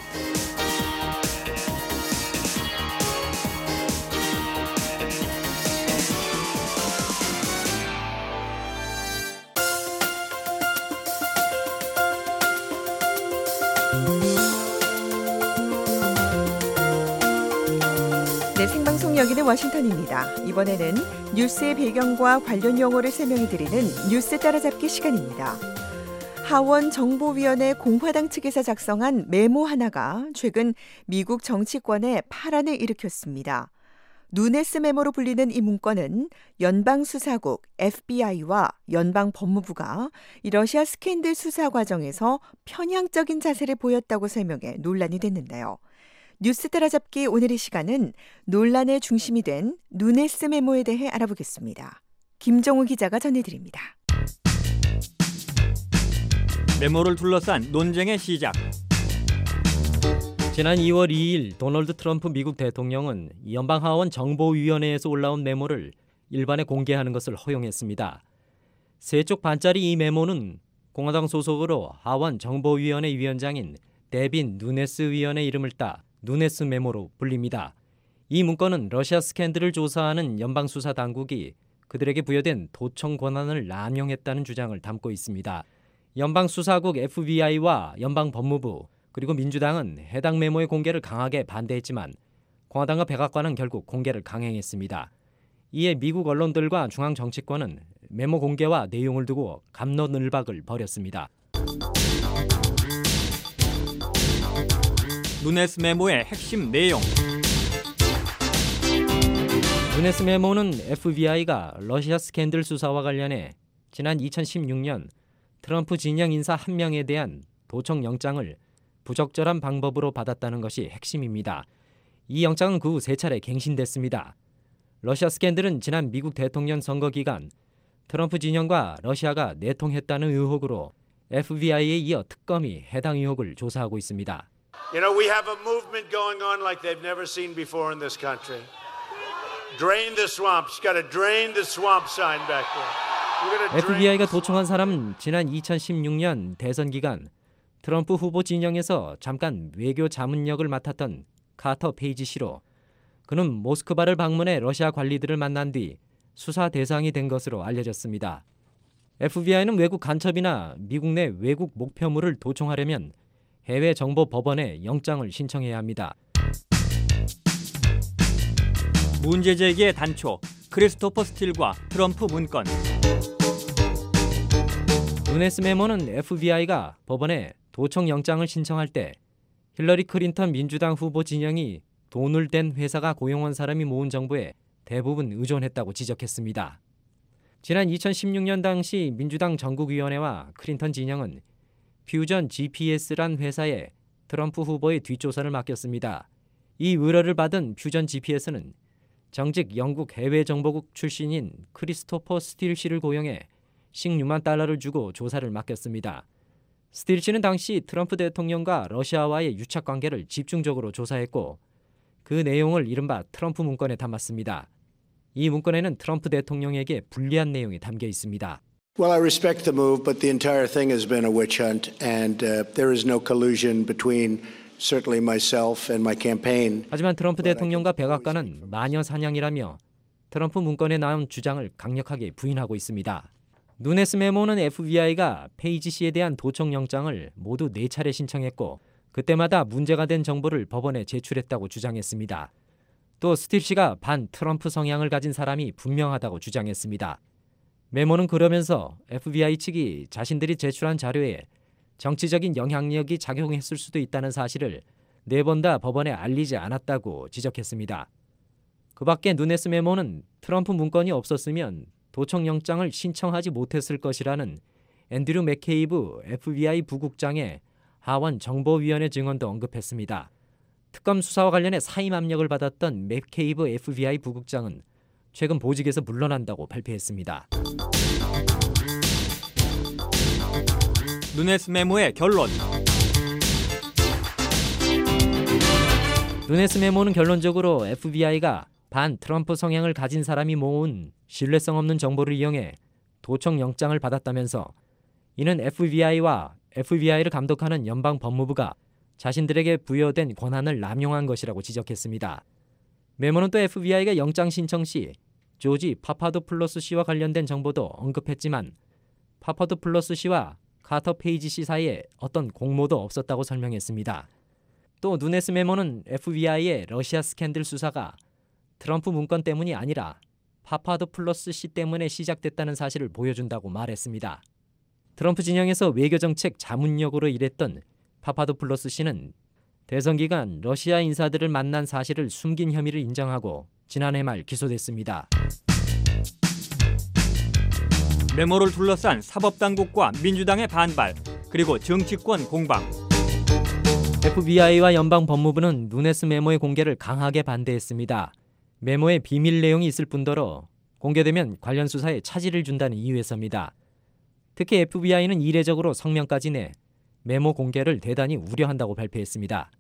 네, 생방송 여기는 워싱턴입니다. 이번에는 뉴스의 배경과 관련 용어를 설명해드리는 뉴스 따라잡기 시간입니다. 하원 정보위원회 공화당 측에서 작성한 메모 하나가 최근 미국 정치권에 파란을 일으켰습니다. 누네스 메모로 불리는 이 문건은 연방수사국 에프비아이와 연방법무부가 이 러시아 스캔들 수사 과정에서 편향적인 자세를 보였다고 설명해 논란이 됐는데요. 뉴스 따라잡기 오늘의 시간은 논란의 중심이 된 누네스 메모에 대해 알아보겠습니다. 김정우 기자가 전해드립니다. 메모를 둘러싼 논쟁의 시작. 지난 이월 이일 도널드 트럼프 미국 대통령은 연방하원 정보위원회에서 올라온 메모를 일반에 공개하는 것을 허용했습니다. 세 쪽 반짜리 이 메모는 공화당 소속으로 하원 정보위원회 위원장인 데빈 누네스 위원의 이름을 따 누네스 메모로 불립니다. 이 문건은 러시아 스캔들을 조사하는 연방수사당국이 그들에게 부여된 도청 권한을 남용했다는 주장을 담고 있습니다. 연방수사국 에프비아이와 연방법무부 그리고 민주당은 해당 메모의 공개를 강하게 반대했지만 공화당과 백악관은 결국 공개를 강행했습니다. 이에 미국 언론들과 중앙 정치권은 메모 공개와 내용을 두고 갑론을박을 벌였습니다. 누네스 메모의 핵심 내용. 누네스 메모는 에프비아이가 러시아 스캔들 수사와 관련해 지난 이천십육 년 트럼프 진영 인사 한 명에 대한 도청 영장을 부적절한 방법으로 받았다는 것이 핵심입니다. 이 영장은 그 후 세 차례 갱신됐습니다. 러시아 스캔들은 지난 미국 대통령 선거 기간 트럼프 진영과 러시아가 내통했다는 의혹으로 에프비아이에 이어 특검이 해당 의혹을 조사하고 있습니다. You know, we have a movement going on like they've never seen before in this country. Drain the swamps. Got to drain the swamp sign back there. 에프비아이가 도청한 사람은 지난 이천십육 년 대선 기간 트럼프 후보 진영에서 잠깐 외교 자문역을 맡았던 카터 페이지 씨로 그는 모스크바를 방문해 러시아 관리들을 만난 뒤 수사 대상이 된 것으로 알려졌습니다. 에프비아이는 외국 간첩이나 미국 내 외국 목표물을 도청하려면 해외 정보 법원에 영장을 신청해야 합니다. 문제 제기의 단초, 크리스토퍼 스틸과 트럼프 문건. 누네스 메모는 에프비아이가 법원에 도청 영장을 신청할 때 힐러리 클린턴 민주당 후보 진영이 돈을 댄 회사가 고용한 사람이 모은 정보에 대부분 의존했다고 지적했습니다. 지난 이천십육 년 당시 민주당 전국위원회와 클린턴 진영은 퓨전 지피에스란 회사에 트럼프 후보의 뒷조사를 맡겼습니다. 이 의뢰를 받은 퓨전 지피에스는 정직 영국 해외정보국 출신인 크리스토퍼 스틸 씨를 고용해 십육만 달러를 주고 조사를 맡겼습니다. 스틸 씨는 당시 트럼프 대통령과 러시아와의 유착 관계를 집중적으로 조사했고 그 내용을 이른바 트럼프 문건에 담았습니다. 이 문건에는 트럼프 대통령에게 불리한 내용이 담겨 있습니다. Well, I respect the move, but the entire thing has been a witch hunt, and uh, there is no collusion between certainly myself and my campaign. 하지만 트럼프 대통령과 백악관은 마녀 사냥이라며 트럼프 문건에 나온 주장을 강력하게 부인하고 있습니다. 누네스 메모는 에프비아이가 페이지 씨에 대한 도청 영장을 모두 네 차례 신청했고 그때마다 문제가 된 정보를 법원에 제출했다고 주장했습니다. 또 스틸 씨가 반 트럼프 성향을 가진 사람이 분명하다고 주장했습니다. 메모는 그러면서 에프비아이 측이 자신들이 제출한 자료에 정치적인 영향력이 작용했을 수도 있다는 사실을 네 번 다 법원에 알리지 않았다고 지적했습니다. 그 밖에 누네스 메모는 트럼프 문건이 없었으면 도청 영장을 신청하지 못했을 것이라는 앤드류 맥케이브 에프비아이 부국장의 하원 정보위원회 증언도 언급했습니다. 특검 수사와 관련해 사임 압력을 받았던 맥케이브 에프비아이 부국장은 최근 보직에서 물러난다고 발표했습니다. 누네스 메모의 결론. 누네스 메모는 결론적으로 에프비아이가 반 트럼프 성향을 가진 사람이 모은 신뢰성 없는 정보를 이용해 도청 영장을 받았다면서 이는 에프비아이와 에프비아이를 감독하는 연방 법무부가 자신들에게 부여된 권한을 남용한 것이라고 지적했습니다. 메모는 또 에프비아이가 영장 신청 시 조지 파파도플로스 씨와 관련된 정보도 언급했지만 파파도플로스 씨와 카터 페이지 씨 사이에 어떤 공모도 없었다고 설명했습니다. 또 누네스 메모는 에프비아이의 러시아 스캔들 수사가 트럼프 문건 때문이 아니라 파파도플로스 씨 때문에 시작됐다는 사실을 보여준다고 말했습니다. 트럼프 진영에서 외교정책 자문역으로 일했던 파파도플로스 씨는 대선 기간 러시아 인사들을 만난 사실을 숨긴 혐의를 인정하고 지난해 말 기소됐습니다. 메모를 둘러싼 사법당국과 민주당의 반발, 그리고 정치권 공방. 에프비아이와 연방 법무부는 누네스 메모의 공개를 강하게 반대했습니다. 메모에 비밀 내용이 있을 뿐더러 공개되면 관련 수사에 차질을 준다는 이유에서입니다. 특히 에프비아이는 이례적으로 성명까지 내 메모 공개를 대단히 우려한다고 발표했습니다.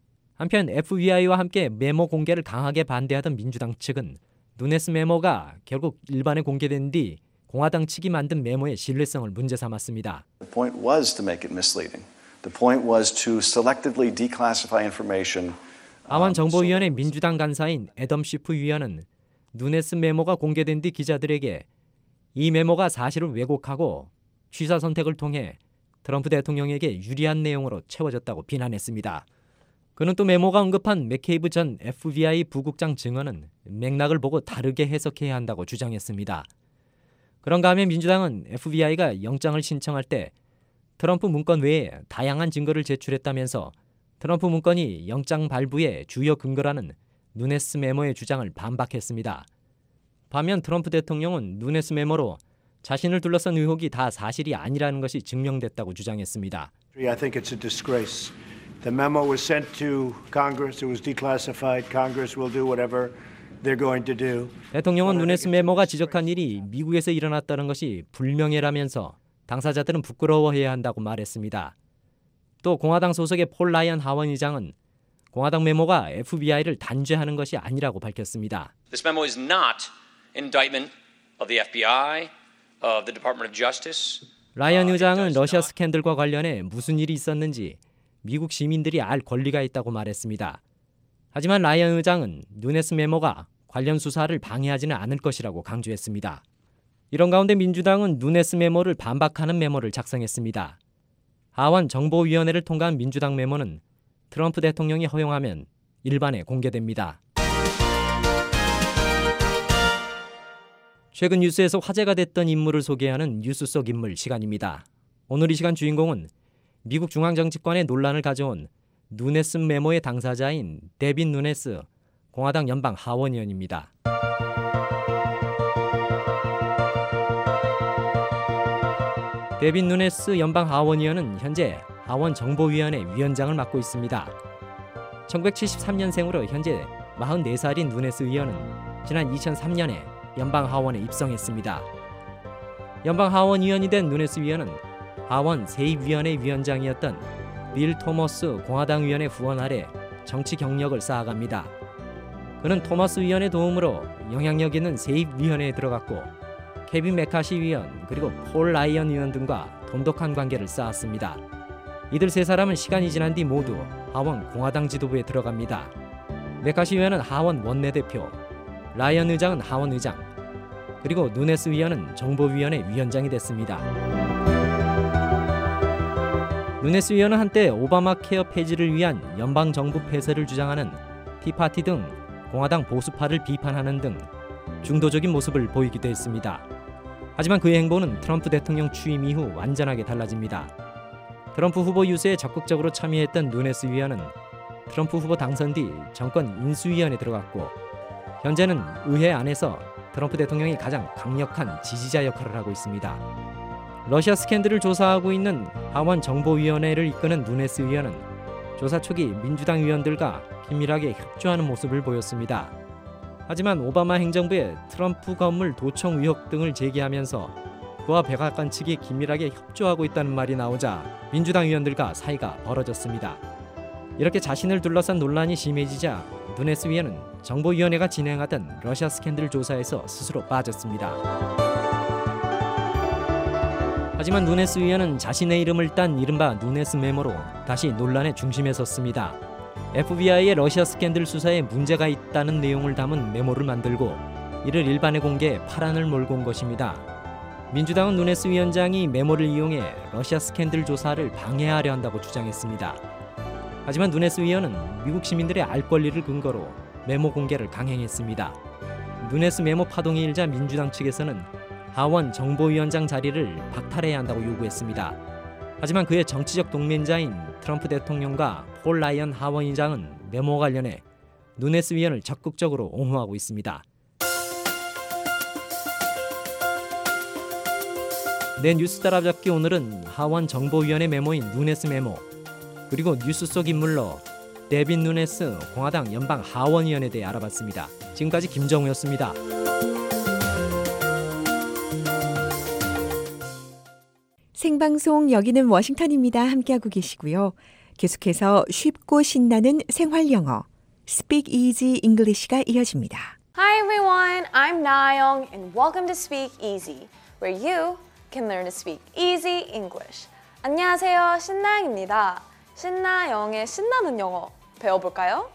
한편 에프비아이와 함께 메모 공개를 강하게 반대하던 민주당 측은 누네스 메모가 결국 일반에 공개된 뒤 공화당 측이 만든 메모의 신뢰성을 문제 삼았습니다. The point was to make it misleading. The point was to selectively declassify information. 하원 정보위원회 민주당 간사인 애덤 시프 위원은 누네스 메모가 공개된 뒤 기자들에게 이 메모가 사실을 왜곡하고 취사 선택을 통해 트럼프 대통령에게 유리한 내용으로 채워졌다고 비난했습니다. 그는 또 메모가 언급한 맥케이브 전 에프비아이 부국장 증언은 맥락을 보고 다르게 해석해야 한다고 주장했습니다. 그런가 하면 민주당은 에프비아이가 영장을 신청할 때 트럼프 문건 외에 다양한 증거를 제출했다면서 트럼프 문건이 영장 발부의 주요 근거라는 누네스 메모의 주장을 반박했습니다. 반면 트럼프 대통령은 누네스 메모로 자신을 둘러싼 의혹이 다 사실이 아니라는 것이 증명됐다고 주장했습니다. I think it's a disgrace. The memo was sent to Congress. It was declassified. Congress will do whatever they're going to do. 대통령은 누네스 메모가 지적한 일이 미국에서 일어났다는 것이 불명예라면서 당사자들은 부끄러워해야 한다고 말했습니다. 또 공화당 소속의 폴 라이언 하원 의장은 공화당 메모가 에프비아이를 단죄하는 것이 아니라고 밝혔습니다. This memo is not indictment of the 에프비아이, of the Department of Justice. 라이언 의장은 러시아 스캔들과 관련해 무슨 일이 있었는지 미국 시민들이 알 권리가 있다고 말했습니다. 하지만 라이언 의장은 누네스 메모가 관련 수사를 방해하지는 않을 것이라고 강조했습니다. 이런 가운데 민주당은 누네스 메모를 반박하는 메모를 작성했습니다. 하원 정보위원회를 통과한 민주당 메모는 트럼프 대통령이 허용하면 일반에 공개됩니다. 최근 뉴스에서 화제가 됐던 인물을 소개하는 뉴스 속 인물 시간입니다. 오늘 이 시간 주인공은 미국 중앙정치권에 논란을 가져온 누네스 메모의 당사자인 데빈 누네스 공화당 연방 하원 의원입니다. 데빈 누네스 연방 하원 의원은 현재 하원 정보위원회 위원장을 맡고 있습니다. 천구백칠십삼 년생으로 현재 마흔네 살인 누네스 의원은 지난 이천삼 년에 연방 하원에 입성했습니다. 연방 하원 의원이 된 누네스 의원은 하원 세입위원회 위원장이었던 빌 토머스 공화당 의원의 후원 아래 정치 경력을 쌓아갑니다. 그는 토머스 의원의 도움으로 영향력 있는 세입위원회에 들어갔고 케빈 메카시 의원 그리고 폴 라이언 의원 등과 돈독한 관계를 쌓았습니다. 이들 세 사람은 시간이 지난 뒤 모두 하원 공화당 지도부에 들어갑니다. 메카시 의원은 하원 원내대표, 라이언 의장은 하원 의장, 그리고 누네스 의원은 정보위원회 위원장이 됐습니다. 누네스 의원은 한때 오바마 케어 폐지를 위한 연방정부 폐쇄를 주장하는 티파티 등 공화당 보수파를 비판하는 등 중도적인 모습을 보이기도 했습니다. 하지만 그의 행보는 트럼프 대통령 취임 이후 완전하게 달라집니다. 트럼프 후보 유세에 적극적으로 참여했던 누네스 의원은 트럼프 후보 당선 뒤 정권 인수위원회에 들어갔고 현재는 의회 안에서 트럼프 대통령이 가장 강력한 지지자 역할을 하고 있습니다. 러시아 스캔들을 조사하고 있는 하원 정보위원회를 이끄는 누네스 의원은 조사 초기 민주당 의원들과 긴밀하게 협조하는 모습을 보였습니다. 하지만 오바마 행정부의 트럼프 건물 도청 의혹 등을 제기하면서 그와 백악관 측이 긴밀하게 협조하고 있다는 말이 나오자 민주당 의원들과 사이가 벌어졌습니다. 이렇게 자신을 둘러싼 논란이 심해지자 누네스 의원은 정보위원회가 진행하던 러시아 스캔들 조사에서 스스로 빠졌습니다. 하지만 누네스 의원은 자신의 이름을 딴 이른바 누네스 메모로 다시 논란의 중심에 섰습니다. 에프비아이의 러시아 스캔들 수사에 문제가 있다는 내용을 담은 메모를 만들고 이를 일반에 공개해 파란을 몰고 온 것입니다. 민주당은 누네스 위원장이 메모를 이용해 러시아 스캔들 조사를 방해하려 한다고 주장했습니다. 하지만 누네스 의원은 미국 시민들의 알 권리를 근거로 메모 공개를 강행했습니다. 누네스 메모 파동이 일자 민주당 측에서는 하원 정보위원장 자리를 박탈해야 한다고 요구했습니다. 하지만 그의 정치적 동맹자인 트럼프 대통령과 폴 라이언 하원의장은 메모 관련해 누네스 의원을 적극적으로 옹호하고 있습니다. 내 뉴스 따라잡기 오늘은 하원 정보위원회 메모인 누네스 메모 그리고 뉴스 속 인물로 데빈 누네스 공화당 연방 하원의원에 대해 알아봤습니다. 지금까지 김정우였습니다. 생방송 여기는 워싱턴입니다. 함께하고 계시고요. 계속해서 쉽고 신나는 생활 영어 Speak Easy English가 이어집니다. Hi everyone, I'm Nayoung and welcome to Speak Easy, where you can learn to speak easy English. 안녕하세요, 신나영입니다. 신나영의 신나는 영어 배워볼까요?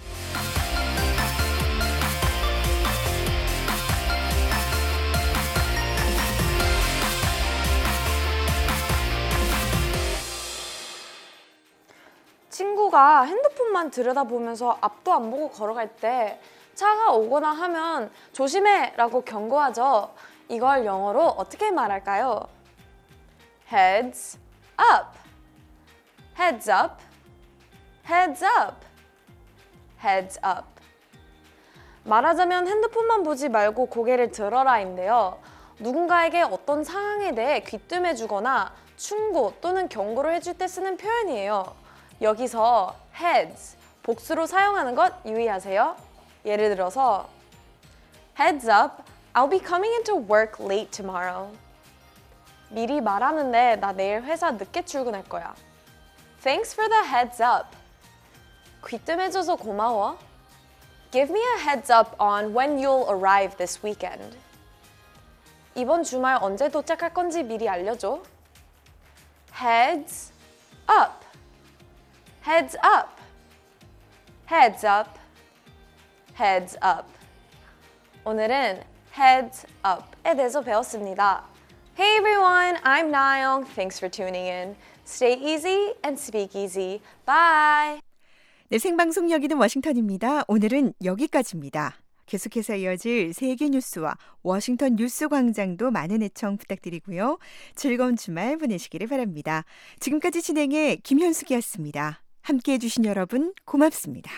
친구가 핸드폰만 들여다보면서 앞도 안 보고 걸어갈 때 차가 오거나 하면 조심해 라고 경고하죠. 이걸 영어로 어떻게 말할까요? Heads up, heads up, heads up, heads up. 말하자면 핸드폰만 보지 말고 고개를 들어라인데요. 누군가에게 어떤 상황에 대해 귀뜸해주거나 충고 또는 경고를 해줄 때 쓰는 표현이에요. 여기서 heads, 복수로 사용하는 것 유의하세요. 예를 들어서 Heads up, I'll be coming into work late tomorrow. 미리 말하는데 나 내일 회사 늦게 출근할 거야. Thanks for the heads up. 귀뜸해줘서 고마워. Give me a heads up on when you'll arrive this weekend. 이번 주말 언제 도착할 건지 미리 알려줘. Heads up. Heads up. Heads up. Heads up. 오늘은 heads up에 대해서 배웠습니다. Hey everyone, I'm Nayoung. Thanks for tuning in. Stay easy and speak easy. Bye. 네, 생방송 여기는 워싱턴입니다. 오늘은 여기까지입니다. 계속해서 이어질 세계 뉴스와 워싱턴 뉴스 광장도 많은 애청 부탁드리고요. 즐거운 주말 보내시기를 바랍니다. 지금까지 진행의 김현숙이었습니다. 함께해 주신 여러분 고맙습니다.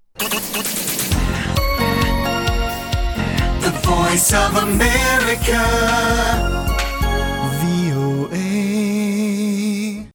The Voice of America, 브이오에이.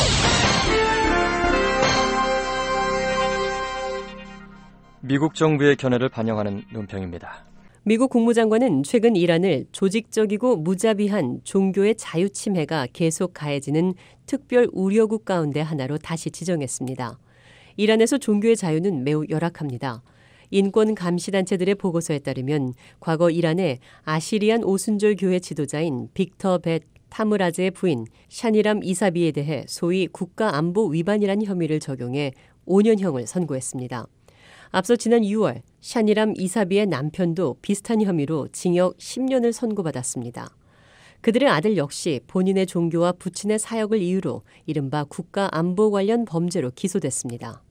미국 정부의 견해를 반영하는 논평입니다. 미국 국무장관은 최근 이란을 조직적이고 무자비한 종교의 자유 침해가 계속 가해지는 특별 우려국 가운데 하나로 다시 지정했습니다. 이란에서 종교의 자유는 매우 열악합니다. 인권 감시단체들의 보고서에 따르면 과거 이란의 아시리안 오순절 교회 지도자인 빅터 벳 타무라즈의 부인 샤니람 이사비에 대해 소위 국가안보 위반이란 혐의를 적용해 오 년형을 선고했습니다. 앞서 지난 유월 샤니람 이사비의 남편도 비슷한 혐의로 징역 십 년을 선고받았습니다. 그들의 아들 역시 본인의 종교와 부친의 사역을 이유로 이른바 국가안보 관련 범죄로 기소됐습니다.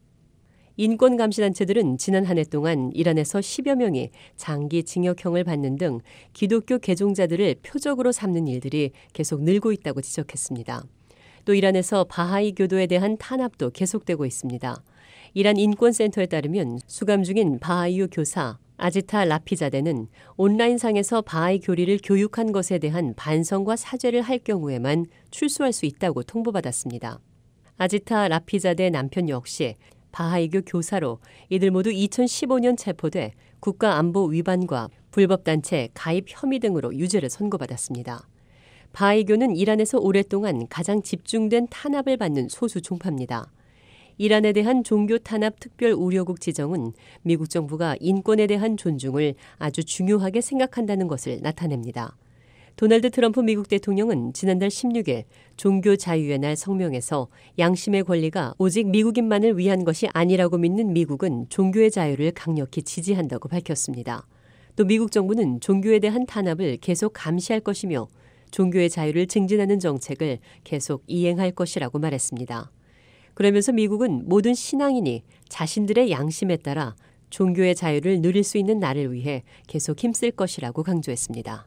인권감시단체들은 지난 한 해 동안 이란에서 십여 명이 장기 징역형을 받는 등 기독교 개종자들을 표적으로 삼는 일들이 계속 늘고 있다고 지적했습니다. 또 이란에서 바하이 교도에 대한 탄압도 계속되고 있습니다. 이란 인권센터에 따르면 수감 중인 바하이유 교사 아지타 라피자데는 온라인상에서 바하이 교리를 교육한 것에 대한 반성과 사죄를 할 경우에만 출소할 수 있다고 통보받았습니다. 아지타 라피자데 남편 역시 바하이교 교사로 이들 모두 이천십오 년 체포돼 국가안보 위반과 불법단체 가입 혐의 등으로 유죄를 선고받았습니다. 바하이교는 이란에서 오랫동안 가장 집중된 탄압을 받는 소수 종파입니다. 이란에 대한 종교 탄압 특별 우려국 지정은 미국 정부가 인권에 대한 존중을 아주 중요하게 생각한다는 것을 나타냅니다. 도널드 트럼프 미국 대통령은 지난달 십육 일 종교 자유의 날 성명에서 양심의 권리가 오직 미국인만을 위한 것이 아니라고 믿는 미국은 종교의 자유를 강력히 지지한다고 밝혔습니다. 또 미국 정부는 종교에 대한 탄압을 계속 감시할 것이며 종교의 자유를 증진하는 정책을 계속 이행할 것이라고 말했습니다. 그러면서 미국은 모든 신앙인이 자신들의 양심에 따라 종교의 자유를 누릴 수 있는 날을 위해 계속 힘쓸 것이라고 강조했습니다.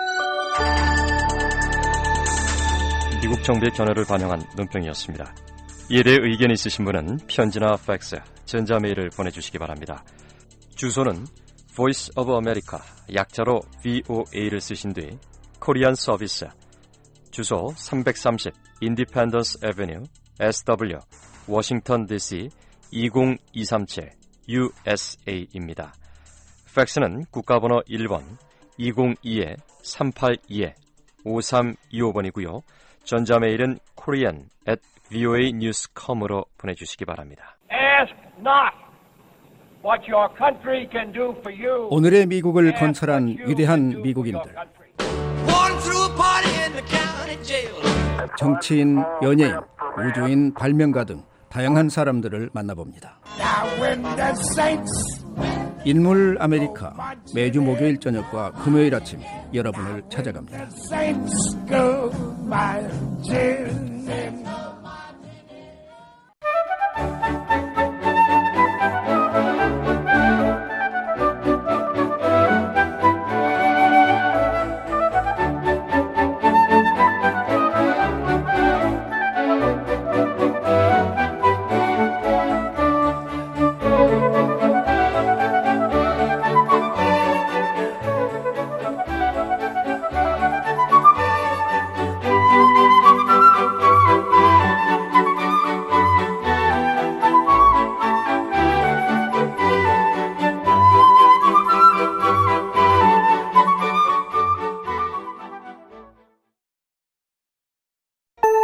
미국 정부의 견해를 반영한 논평이었습니다. 이에 대해 의견 있으신 분은 편지나 팩스, 전자메일을 보내주시기 바랍니다. 주소는 Voice of America, 약자로 브이오에이를 쓰신 뒤 코리안 서비스, 주소 삼백삼십 Independence Avenue, 에스더블유, 워싱턴 디씨 이공이삼칠 유에스에이입니다. 팩스는 국가번호 일 번 이공이 삼팔이 오삼이오 번이고요. 전자메일은 korean at voanews dot com으로 보내주시기 바랍니다. Ask not what your country can do for you. 오늘의 미국을 건설한 위대한 미국인들. 정치인, 연예인, 우주인, 발명가 등 다양한 사람들을 만나봅니다. 인물 아메리카, 매주 목요일 저녁과 금요일 아침 여러분을 찾아갑니다.